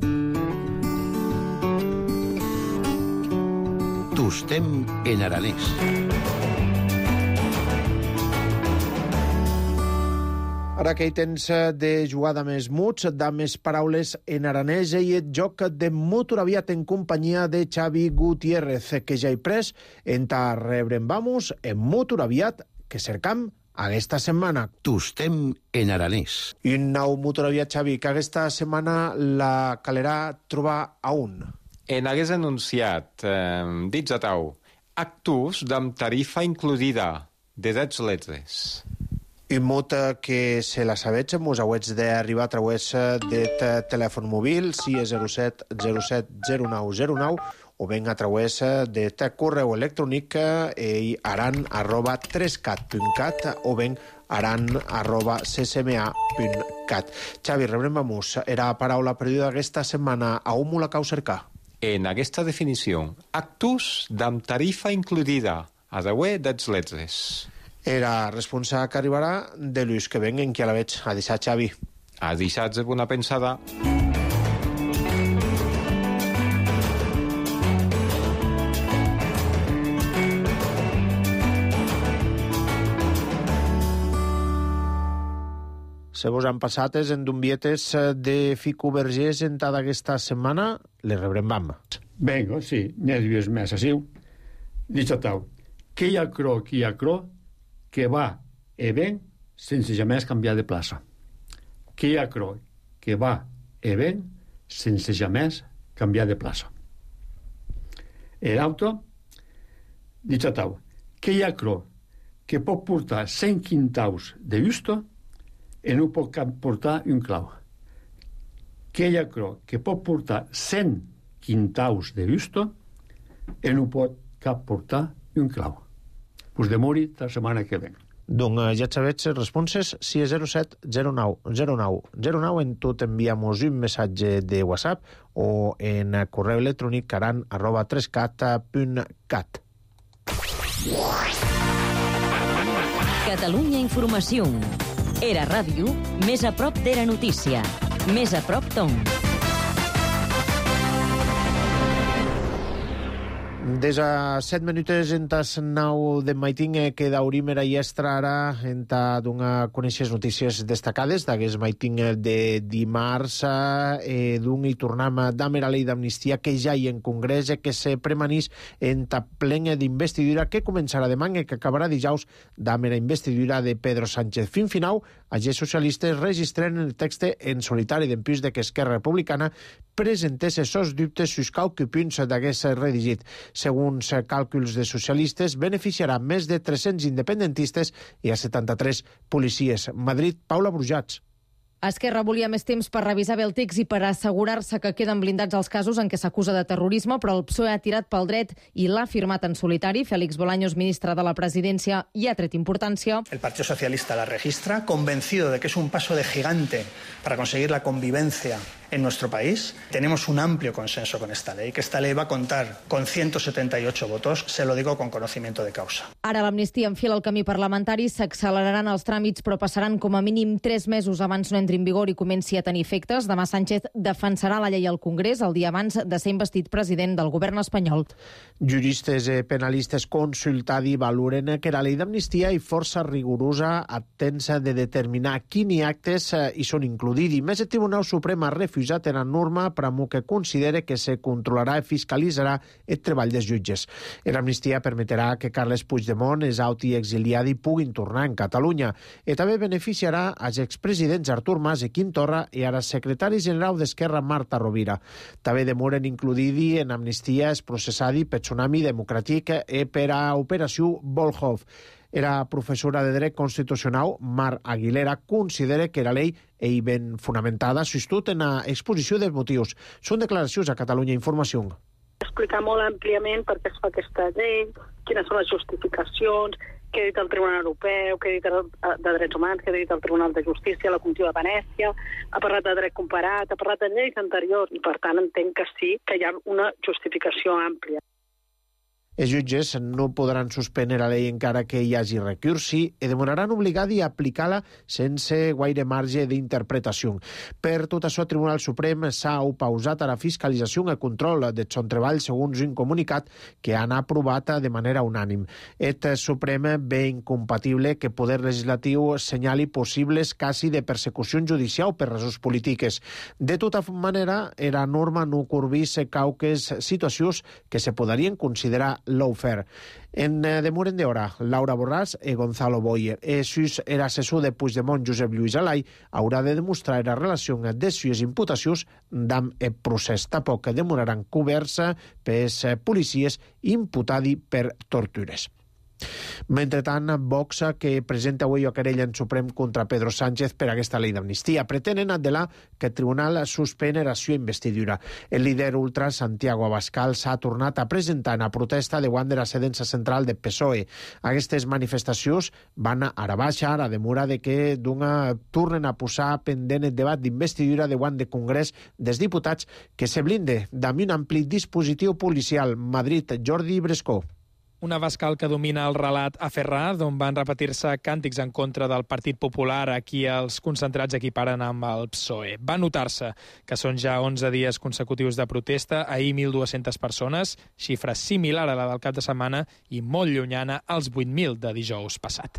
S3: Tostem en aranès.
S1: Ara que hi tens de jugar de més muts, de més paraules en aranès, i et joc de molt aviat en companyia de Xavi Gutiérrez, que ja hi pres entre rebrembamos en molt aviat que cercam aquesta setmana.
S3: Tostem en aranès.
S1: I un nou molt aviat, Xavi, que aquesta setmana la calerà trobar a un.
S13: En hagués anunciat, dits a tau, actus d'amb tarifa includida de 10 letres.
S1: I molt que se la sabets, mos hauets d'arribar a través de telèfon mòbil 607 07 0909 o ben a través de correu electrònic aran@3cat.cat o ben aran@ccma.cat. Xavi, rebrem-vos. Era paraula perdida aquesta setmana. A on la cau cercar?
S13: En aquesta definició, actus d'amb tarifa includida a 10 letres.
S1: Era responsa que arribarà de l'ús que venguen, que la veig. A deixar, Xavi.
S13: A deixar de bona pensada.
S1: Se vos han passat en d'umbietes de Fico Vergés en tota aquesta setmana, les rebrem bam.
S11: Venga, sí, nervios més asiu. Dichatau, que hi ha cro, que va e ven sense jamais canviar de plaça. Que hi ha cro, que va e ven sense jamais canviar de plaça. El auto, dichatau, que hi ha cro, que pot portar 100 quintaus de justo i no pot portar un clau. Que hi ha cro, que pot portar 100 quintaus de justo i no pot cap portar un clau. Pues demori la setmana que ven.
S1: Doncs ja sabets, responses 607 09 09 09. En tu t'enviamos un missatge de WhatsApp o en correu electrònic aran@3cat.cat.
S2: Catalunya Informació. Era ràdio, més a prop d'Era Notícia. Més a prop d'on.
S1: Des a 7 minutes entas 9 de maiting que daurim era iestra ara enta donar conèixer notícies destacades d'aguest maiting de dimarts d'un i tornam d'am era llei d'amnistia que ja hi en congrés que se premanís enta plena d'investidura que començarà demà i que acabarà dijous d'am era investidura de Pedro Sánchez. Fin final, els socialistes registren el text en solitari d'empús de que Esquerra Republicana presentés esos dubtes sus caucupins d'aguest redigit. Segons càlculs de socialistes, beneficiarà més de 300 independentistes i a 73 policies. Madrid, Paula Brujats.
S14: Esquerra volia més temps per revisar bé el text i per assegurar-se que queden blindats els casos en què s'acusa de terrorisme, però el PSOE ha tirat pel dret i l'ha firmat en solitari. Félix Bolaños, ministre de la Presidència, hi ha tret importància.
S15: El Partido Socialista la registra, convencido de que es un paso de gigante para conseguir la convivencia en nuestro país. Tenemos un amplio consenso con esta ley, que esta ley va a contar con 178 votos, se lo digo con conocimiento de causa.
S14: Ara l'amnistia enfila el camí parlamentari, s'acceleraran els tràmits, però passaran com a mínim 3 mesos abans no entri en vigor i comenci a tenir efectes. Demà Sánchez defensarà la llei al Congrés el dia abans de ser investit president del govern espanyol.
S1: Juristes i penalistes consultadi valoren que la llei d'amnistia és força rigorosa a temps de determinar quins actes hi són includits. Més el Tribunal Suprem ha refusat en la norma per que considera que se controlarà i fiscalitzarà el treball dels jutges. L'amnistia permetrà que Carles Puigdemont, exaut i exiliat, puguin tornar en Catalunya. I també beneficiarà als expresidents Artur Mas i Quim Torra i ara secretari general d'Esquerra Marta Rovira. També demoren includidi en amnistia es processadi per Tsunami Democràtic i per a Operació Volhov. Era professora de Dret Constitucional, Mar Aguilera, considera que la llei és ben fonamentada, sostut en la exposició dels motius. Són declaracions a Catalunya Informació.
S16: Explicar molt àmpliament per què es fa aquesta llei, quines són les justificacions, què ha dit el Tribunal Europeu, què ha dit de Drets Humans, què ha dit el Tribunal de Justícia, la Comissió de Venècia, ha parlat de dret comparat, ha parlat de lleis anteriors, i per tant entenc que sí, que hi ha una justificació àmplia.
S1: Els jutges no podran suspendre la llei encara que hi hagi recursi i demoraran obligats a aplicar-la sense gaire marge d'interpretació. Per tot això, el Tribunal Suprem s'ha opausat a la fiscalització i el control del son treball, segons un comunicat que han aprovat de manera unànim. El Suprem ve incompatible que el Poder Legislatiu senyali possibles casos de persecució judicial per raons polítiques. De tota manera, la norma no corbís cauques situacions que se podrien considerar lawfare. En demoren d'hora, Laura Borràs i Gonzalo Boye. Sus era assessor de Puigdemont, Josep Lluís Alai, haurà de demostrar la relació de sues imputacions amb el procés. Tampoc demoraran coberts pels policies imputats per tortures. Mentrestant, Vox, que presenta avui querella en Suprem contra Pedro Sánchez per aquesta llei d'amnistia, pretenen adelar que el tribunal suspèn la seva investidura. El líder ultra, Santiago Abascal, s'ha tornat a presentar en la protesta davant de la sedença central del PSOE. Aquestes manifestacions van ara baixar a demora de que tornen a posar pendent el debat d'investidura davant del Congrés dels Diputats que se blinde amb un ampli dispositiu policial. Madrid, Jordi Brescó.
S17: Un Abascal que domina el relat aferrat, on van repetir-se càntics en contra del Partit Popular, a qui els concentrats equiparen amb el PSOE. Va notar-se que són ja 11 dies consecutius de protesta, ahir 1.200 persones, xifra similar a la del cap de setmana i molt llunyana als 8.000 de dijous passat.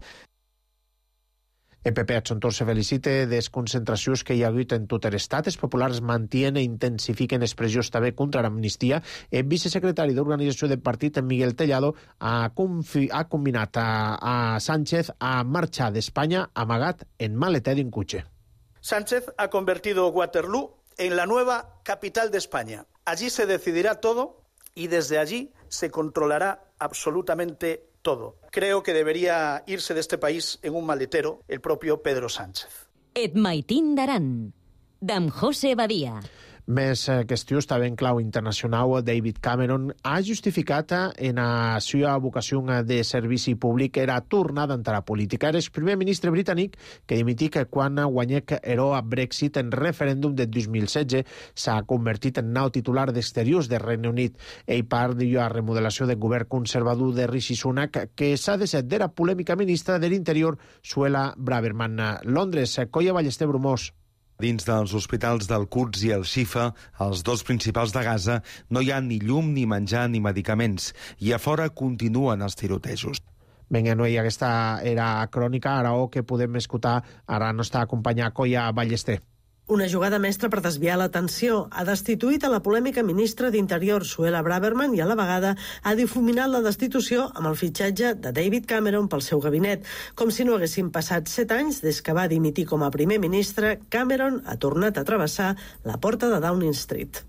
S1: El PP a Xontor se felicita de les concentracions que hi ha hagut en tot l'estat. Els populars mantien i intensifiquen expressions també contra l'amnistia. El vicesecretari d'Organització del partit, Miguel Tellado, ha combinat a Sánchez a marxar d'Espanya amagat en maleter d'un cotxe.
S18: Sánchez ha convertido Waterloo en la nueva capital de España. Allí se decidirá todo y desde allí se controlará absolutamente todo. Creo que debería irse de este país en un maletero el propio Pedro Sánchez.
S2: Et maitín d'Aran, d'en José Badia.
S1: Més qüestions també en clau internacional, David Cameron ha justificat en la seva vocació de servici públic era tornada a la política. Era el primer ministre britànic que dimití quan guanyec a Brexit en referèndum de 2016 s'ha convertit en nou titular d'exteriors del Regne Unit. Ell part de la remodelació del govern conservador de Rishi Sunak, que s'ha de ser de la polèmica ministra de l'Interior, Suella Braverman. Londres, Colla Ballester Bromós.
S19: Dins dels hospitals del Quds i el Shifa, els dos principals de Gaza, no hi ha ni llum, ni menjar, ni medicaments. I a fora continuen els tirotejos.
S1: Vinga, Noé, aquesta era crònica, ara que podem escoltar, ara no està acompanyat Colla Ballester.
S20: Una jugada mestra per desviar l'atenció. Ha destituït a la polèmica ministra d'Interior, Suella Braverman, i a la vegada ha difuminat la destitució amb el fitxatge de David Cameron pel seu gabinet. Com si no haguessin passat 7 anys des que va dimitir com a primer ministre, Cameron ha tornat a travessar la porta de Downing Street.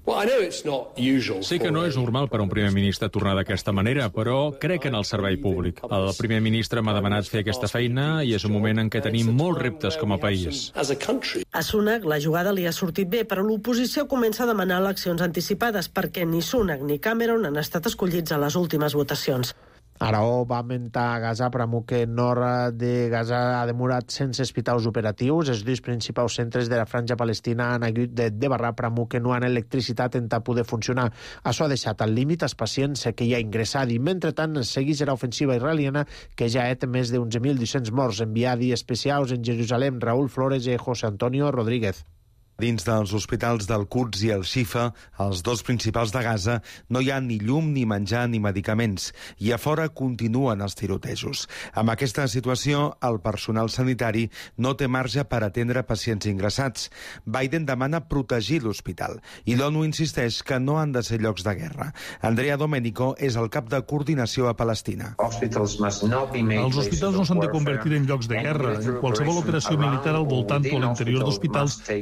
S21: Sé que no és normal per a un primer ministre tornar d'aquesta manera, però crec en el servei públic. El primer ministre m'ha demanat fer aquesta feina i és un moment en què tenim molts reptes com a país.
S20: A Sunak la jugada li ha sortit bé, però l'oposició comença a demanar eleccions anticipades perquè ni Sunak ni Cameron han estat escollits a les últimes votacions.
S1: Araó va augmentar a Gaza, però que nord de Gaza ha demorat sense hospitals operatius. Els dos principals centres de la franja palestina han hagut de barrar, però que no han electricitat en poder funcionar. Això ha deixat al límit els pacients que hi ha ingressat i, mentrestant, segueix l'ofensiva israeliana que ja ha més de 11.200 morts. Enviadi especials en Jerusalem, Raúl Flores i José Antonio Rodríguez.
S19: Dins dels hospitals del Quds i el Shifa, els dos principals de Gaza, no hi ha ni llum, ni menjar, ni medicaments. I a fora continuen els tirotejos. Amb aquesta situació, el personal sanitari no té marge per atendre pacients ingressats. Biden demana protegir l'hospital i l'ONU insisteix que no han de ser llocs de guerra. Andrea Domenico és el cap de coordinació a Palestina.
S22: Els hospitals no s'han de convertir en llocs de guerra. En qualsevol operació militar al voltant o a l'interior d'hospitals cal prendre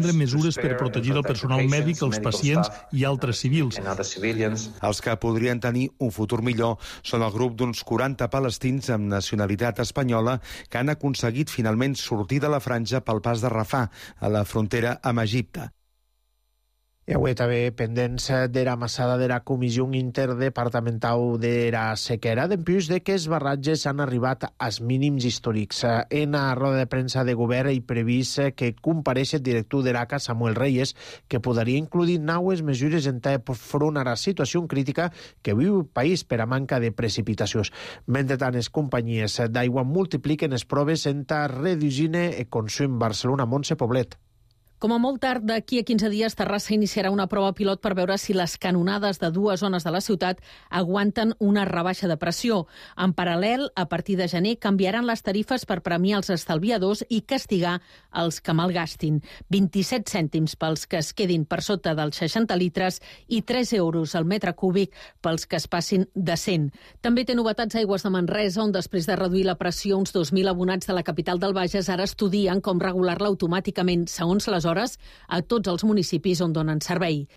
S4: prendre mesures per protegir el personal mèdic, els pacients i altres civils.
S19: Els que podrien tenir un futur millor són el grup d'uns 40 palestins amb nacionalitat espanyola que han aconseguit finalment sortir de la franja pel pas de Rafah, a la frontera amb Egipte.
S1: I avui també pendents de la massada de la Comissió Interdepartamental de la Sequera, d'empús de que els barratges han arribat als mínims històrics. En la roda de premsa de govern hi previst que compareixi el director de l'ACA, Samuel Reyes, que podria incluir noves mesures en front a la situació crítica que viu el país per a manca de precipitacions. Mentrestant, les companyies d'aigua multipliquen les proves en reduir el consum. Barcelona, Montse Poblet.
S5: Com a molt tard, d'aquí a 15 dies, Terrassa iniciarà una prova pilot per veure si les canonades de dues zones de la ciutat aguanten una rebaixa de pressió. En paral·lel, a partir de gener, canviaran les tarifes per premiar els estalviadors i castigar els que malgastin. 27 cèntims pels que es quedin per sota dels 60 litres i 3 euros al metre cúbic pels que es passin de 100. També té novetats Aigües de Manresa, on després de reduir la pressió, uns 2.000 abonats de la capital del Bages ara estudien com regular-la automàticament, segons les hores, a tots els municipis on donen servei.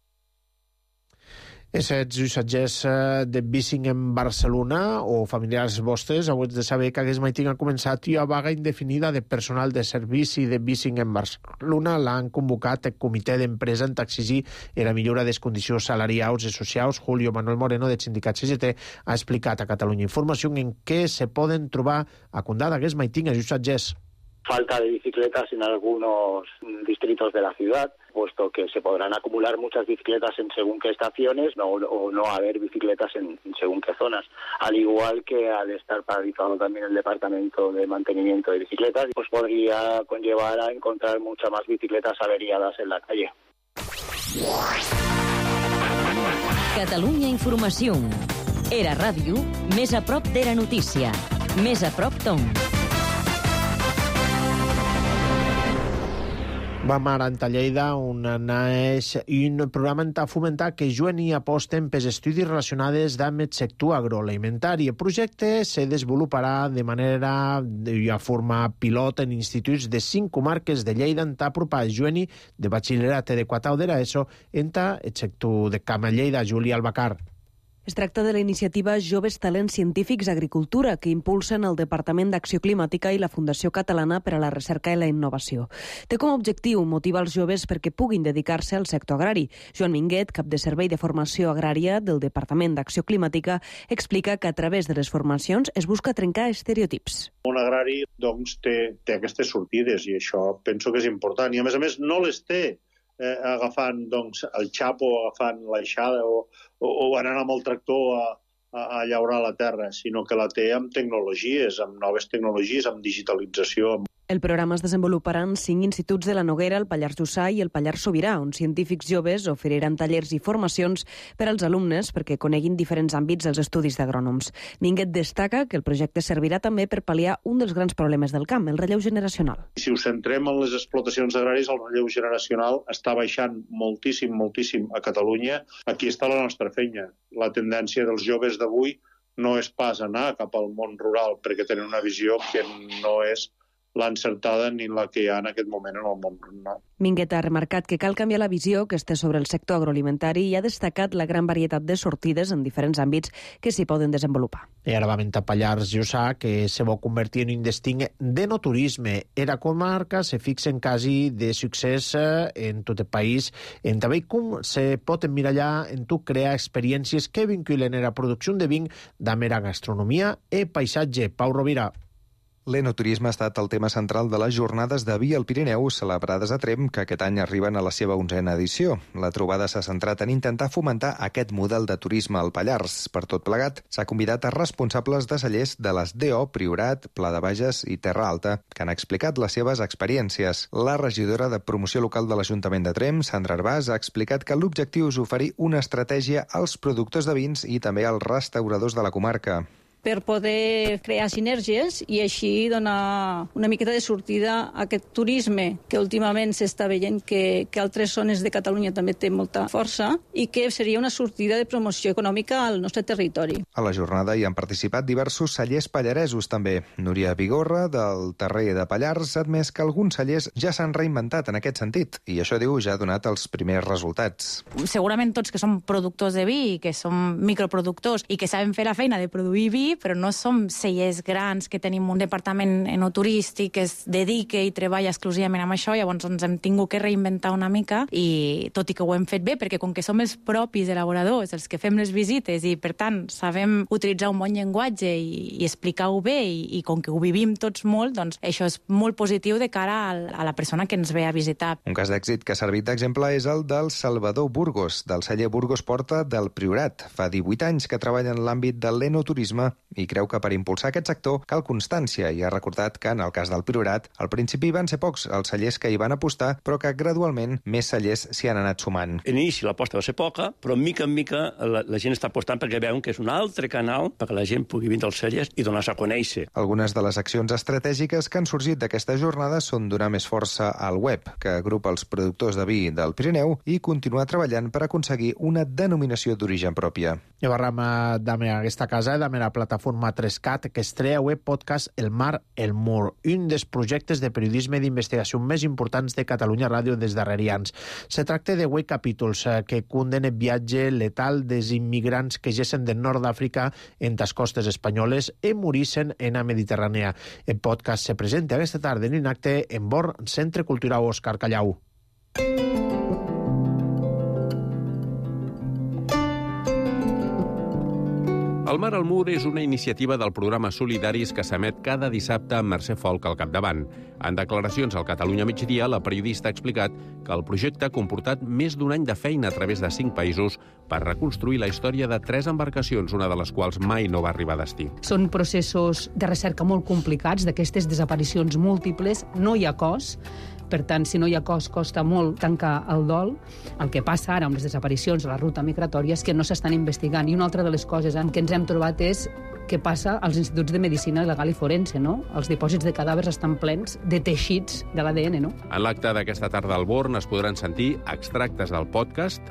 S1: Els usatgers de Bicing en Barcelona o familiars vostres heu de saber que aquest matí ha començat una vaga indefinida de personal de servici de Bicing en Barcelona. L'han convocat el comitè d'empresa en exigir la millora de les condicions salarials i socials. Julio Manuel Moreno, del sindicat CGT, ha explicat a Catalunya Informació en què se poden trobar a Condada aquest matí els usatgers.
S23: Falta de bicicletas en algunos distritos de la ciudad, puesto que se podrán acumular muchas bicicletas en según qué estaciones o no haber bicicletas en según qué zonas. Al igual que al estar paralizado también el departamento de mantenimiento de bicicletas, pues podría conllevar a encontrar muchas más bicicletas averiadas en la calle.
S2: Catalunya Informació. Era ràdio, més a prop de la notícia. Més a prop d'on.
S1: Vam ara a Lleida, on naix un programa per fomentar que juguen i aposten per estudis relacionats amb el sector agroalimentari. El projecte se desenvoluparà de manera i a forma pilot en instituts de 5 comarques de Lleida en apropar el jueni de batxillerat de quart de l'ESO en el sector de Camp a Lleida. Júlia Albacar.
S24: Es tracta de la iniciativa Joves Talents Científics Agricultura, que impulsen el Departament d'Acció Climàtica i la Fundació Catalana per a la Recerca i la Innovació. Té com a objectiu motivar els joves perquè puguin dedicar-se al sector agrari. Joan Minguet, cap de Servei de Formació Agrària del Departament d'Acció Climàtica, explica que a través de les formacions es busca trencar estereotips.
S25: Un agrari doncs, té aquestes sortides i això penso que és important. I a més no les té agafant doncs, el xapo, agafant l'aixada o anant amb el tractor a llaurar la terra, sinó que la té amb tecnologies, amb noves tecnologies, amb digitalització.
S24: El programa es desenvoluparà en 5 instituts de la Noguera, el Pallars Jussà i el Pallars Sobirà, on científics joves oferiran tallers i formacions per als alumnes perquè coneguin diferents àmbits dels estudis d'agrònoms. Minguet destaca que el projecte servirà també per pal·liar un dels grans problemes del camp, el relleu generacional.
S25: Si us centrem en les explotacions agràries, el relleu generacional està baixant moltíssim a Catalunya. Aquí està la nostra feina. La tendència dels joves d'avui no és pas anar cap al món rural, perquè tenen una visió que no és l'encertada ni la que hi ha en aquest moment en el món rural.
S24: Minguet ha remarcat que cal canviar la visió que es té sobre el sector agroalimentari i ha destacat la gran varietat de sortides en diferents àmbits que s'hi poden desenvolupar.
S1: I ara va a Pallars Jussà, que se vol convertir en un destí de no turisme. Era comarca se fixa en quasi de succés en tot el país. En també com se pot emmirallar en tu crear experiències que vinculen la producció de vin amb la gastronomia i paisatge. Pau Rovira.
S26: L'enoturisme ha estat el tema central de les jornades de Vi al Pirineu celebrades a Tremp, que aquest any arriben a la seva 11a edició. La trobada s'ha centrat en intentar fomentar aquest model de turisme al Pallars. Per tot plegat, s'ha convidat a responsables de cellers de les DO, Priorat, Pla de Bages i Terra Alta, que han explicat les seves experiències. La regidora de promoció local de l'Ajuntament de Tremp, Sandra Arbàs, ha explicat que l'objectiu és oferir una estratègia als productors de vins i també als restauradors de la comarca.
S6: per poder crear sinergies i així donar una miqueta de sortida a aquest turisme que últimament s'està veient que altres zones de Catalunya també té molta força i que seria una sortida de promoció econòmica al nostre territori.
S26: A la jornada hi han participat diversos cellers pallaresos també. Núria Vigorra, del Terrer de Pallars, ha admès que alguns cellers ja s'han reinventat en aquest sentit i això, diu, ja ha donat els primers resultats.
S7: Segurament tots que som productors de vi i que som microproductors i que sabem fer la feina de produir vi, però no som cellers grans que tenim un departament enoturístic que es dedica i treballa exclusivament amb això, llavors ens hem tingut que reinventar una mica i tot i que ho hem fet bé, perquè com que som els propis elaboradors, els que fem les visites i per tant sabem utilitzar un bon llenguatge i explicar-ho bé i com que ho vivim tots molt, doncs això és molt positiu de cara a la persona que ens ve a visitar.
S26: Un cas d'èxit que ha servit d'exemple és el del Salvador Burgos, del celler Burgos Porta del Priorat. Fa 18 anys que treballa en l'àmbit de l'enoturisme i creu que per impulsar aquest sector cal constància i ha recordat que en el cas del Priorat al principi van ser pocs els cellers que hi van apostar, però que gradualment més cellers s'hi han anat sumant.
S8: En inici l'aposta va ser poca, però mica en mica la gent està apostant perquè veuen que és un altre canal perquè la gent pugui vindre als cellers i donar-se a conèixer.
S26: Algunes de les accions estratègiques que han sorgit d'aquesta jornada són donar més força al web, que agrupa els productors de vi del Pirineu, i continuar treballant per aconseguir una denominació d'origen pròpia.
S1: I parlem de aquesta casa, de la plataforma 3CAT, que estrella web podcast El Mar, el Mur, un dels projectes de periodisme d'investigació més importants de Catalunya Ràdio des darrers anys. Se tracta de 8 capítols que cunden el viatge letal dels immigrants que gessen del nord d'Àfrica en les costes espanyoles i morissen en la Mediterrània. El podcast se presenta aquesta tarda en un acte en Born, Centre Cultural Òscar Callau.
S9: El Mar al Mur és una iniciativa del programa Solidaris que s'emet cada dissabte amb Mercè Folk al capdavant. En declaracions al Catalunya Migdia, la periodista ha explicat que el projecte ha comportat més d'un any de feina a través de 5 països per reconstruir la història de 3 embarcacions, una de les quals mai no va arribar a destí.
S10: Són processos de recerca molt complicats, d'aquestes desaparicions múltiples, no hi ha cos. Per tant, si no hi ha cos, costa molt tancar el dol. El que passa ara amb les desaparicions a la ruta migratòria és que no s'estan investigant. I una altra de les coses en què ens hem trobat és què passa als instituts de medicina legal i forense, no? Els dipòsits de cadàvers estan plens de teixits de l'ADN, no?
S9: En l'acte d'aquesta tarda al Born es podran sentir extractes del podcast.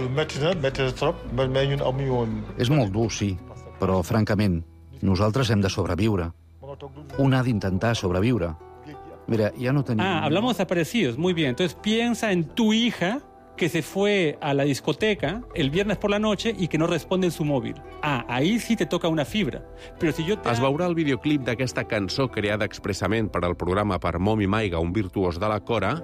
S12: És molt dur, sí, però francament, nosaltres hem de sobreviure. Un ha d'intentar sobreviure. Mira, ya no tenía...
S27: hablamos de desaparecidos, muy bien. Entonces piensa en tu hija que se fue a la discoteca el viernes por la noche y que no responde en su móvil. Ahí sí te toca una fibra. Pero si yo te...
S9: Es veurà el videoclip d'aquesta cançó creada expressament per al programa per Momi Maiga, un virtuós de la cora.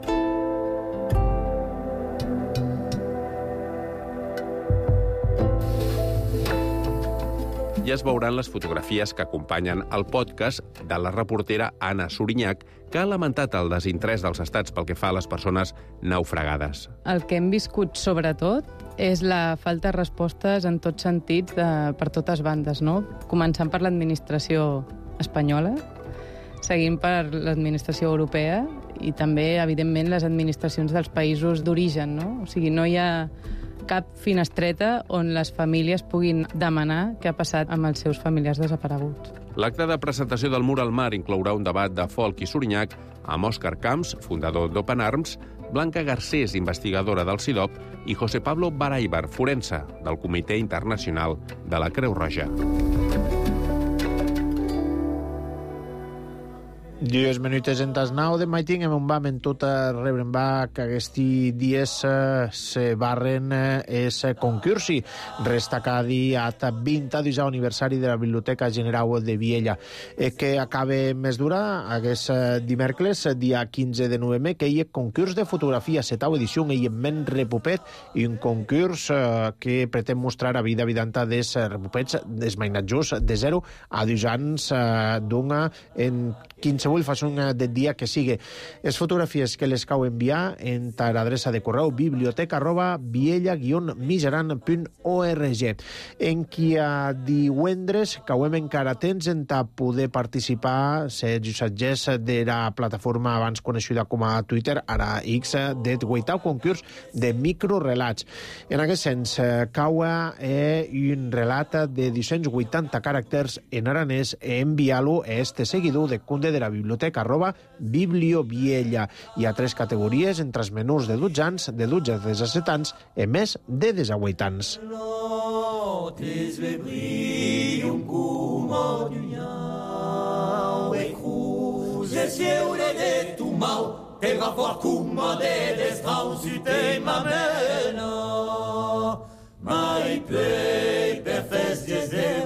S9: I es veuran les fotografies que acompanyen el podcast de la reportera Anna Sorinyac, que ha lamentat el desinterès dels estats pel que fa a les persones naufragades.
S28: El que hem viscut, sobretot, és la falta de respostes en tots sentits per totes bandes, no? Començant per l'administració espanyola, seguint per l'administració europea i també, evidentment, les administracions dels països d'origen, no? O sigui, no hi ha cap finestreta on les famílies puguin demanar què ha passat amb els seus familiars desapareguts.
S9: L'acte de presentació del Mur al Mar inclourà un debat de Folk i Sorinyac amb Òscar Camps, fundador d'Open Arms, Blanca Garcés, investigadora del CIDOP, i José Pablo Baraibar, forense, del Comitè Internacional de la Creu Roja.
S1: 10 minuts en tas 9 de matí, en un vam en tot rebren va que aquests dies se barren és concursi. Resta cada dia a 20 aniversari de la Biblioteca General de Viella. Que acaba més dura, aquest dimecres, dia 15 de novembre, que hi ha concurs de fotografia, 7ª edició, hi ha men repupet, i un concurs que pretén mostrar a vida evidenta des repupets, des mainatjos de 0 a 2 anys, d'una en 15 qualsevol façon del dia que sigui. Les fotografies que les cau enviar en l'adreça de correu biblioteca@viella-mijaran.org. En qui a divendres cauem encara temps en poder participar els usatgers de la plataforma abans coneixida com a Twitter, ara X, de guaitar concurs de microrelats. En aquest sens, caua un relat de 280 caràcters en aranès e enviar-lo a este seguidor de Cunde de la biblioteca @biblioviella. Hi ha 3 categories entre els menors de 12 anys, de 12 a 17 anys i més de 18 anys.
S3: Mai plec per festes de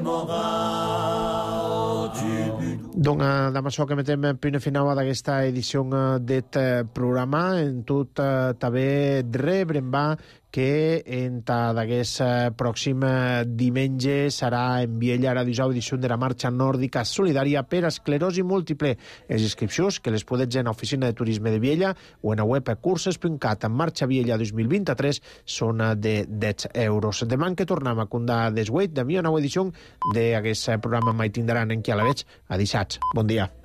S3: moral
S1: Donc, amb això que metem punt final d'aquesta edició d'aquest programa, en tot també rebrembar que en d'aquest pròxim diumenge serà en Viella a dijous edició de la Marxa Nòrdica Solidària per esclerosi múltiple. Les inscripcions que les podeu en l'Oficina de Turisme de Viella o en la web curses.cat en Marxa Viella 2023 són de 10 euros. Demà que tornem a condar desguait de mi una nova edició d'aquest programa mai tindran en qui a la veig a dissats. Bon dia.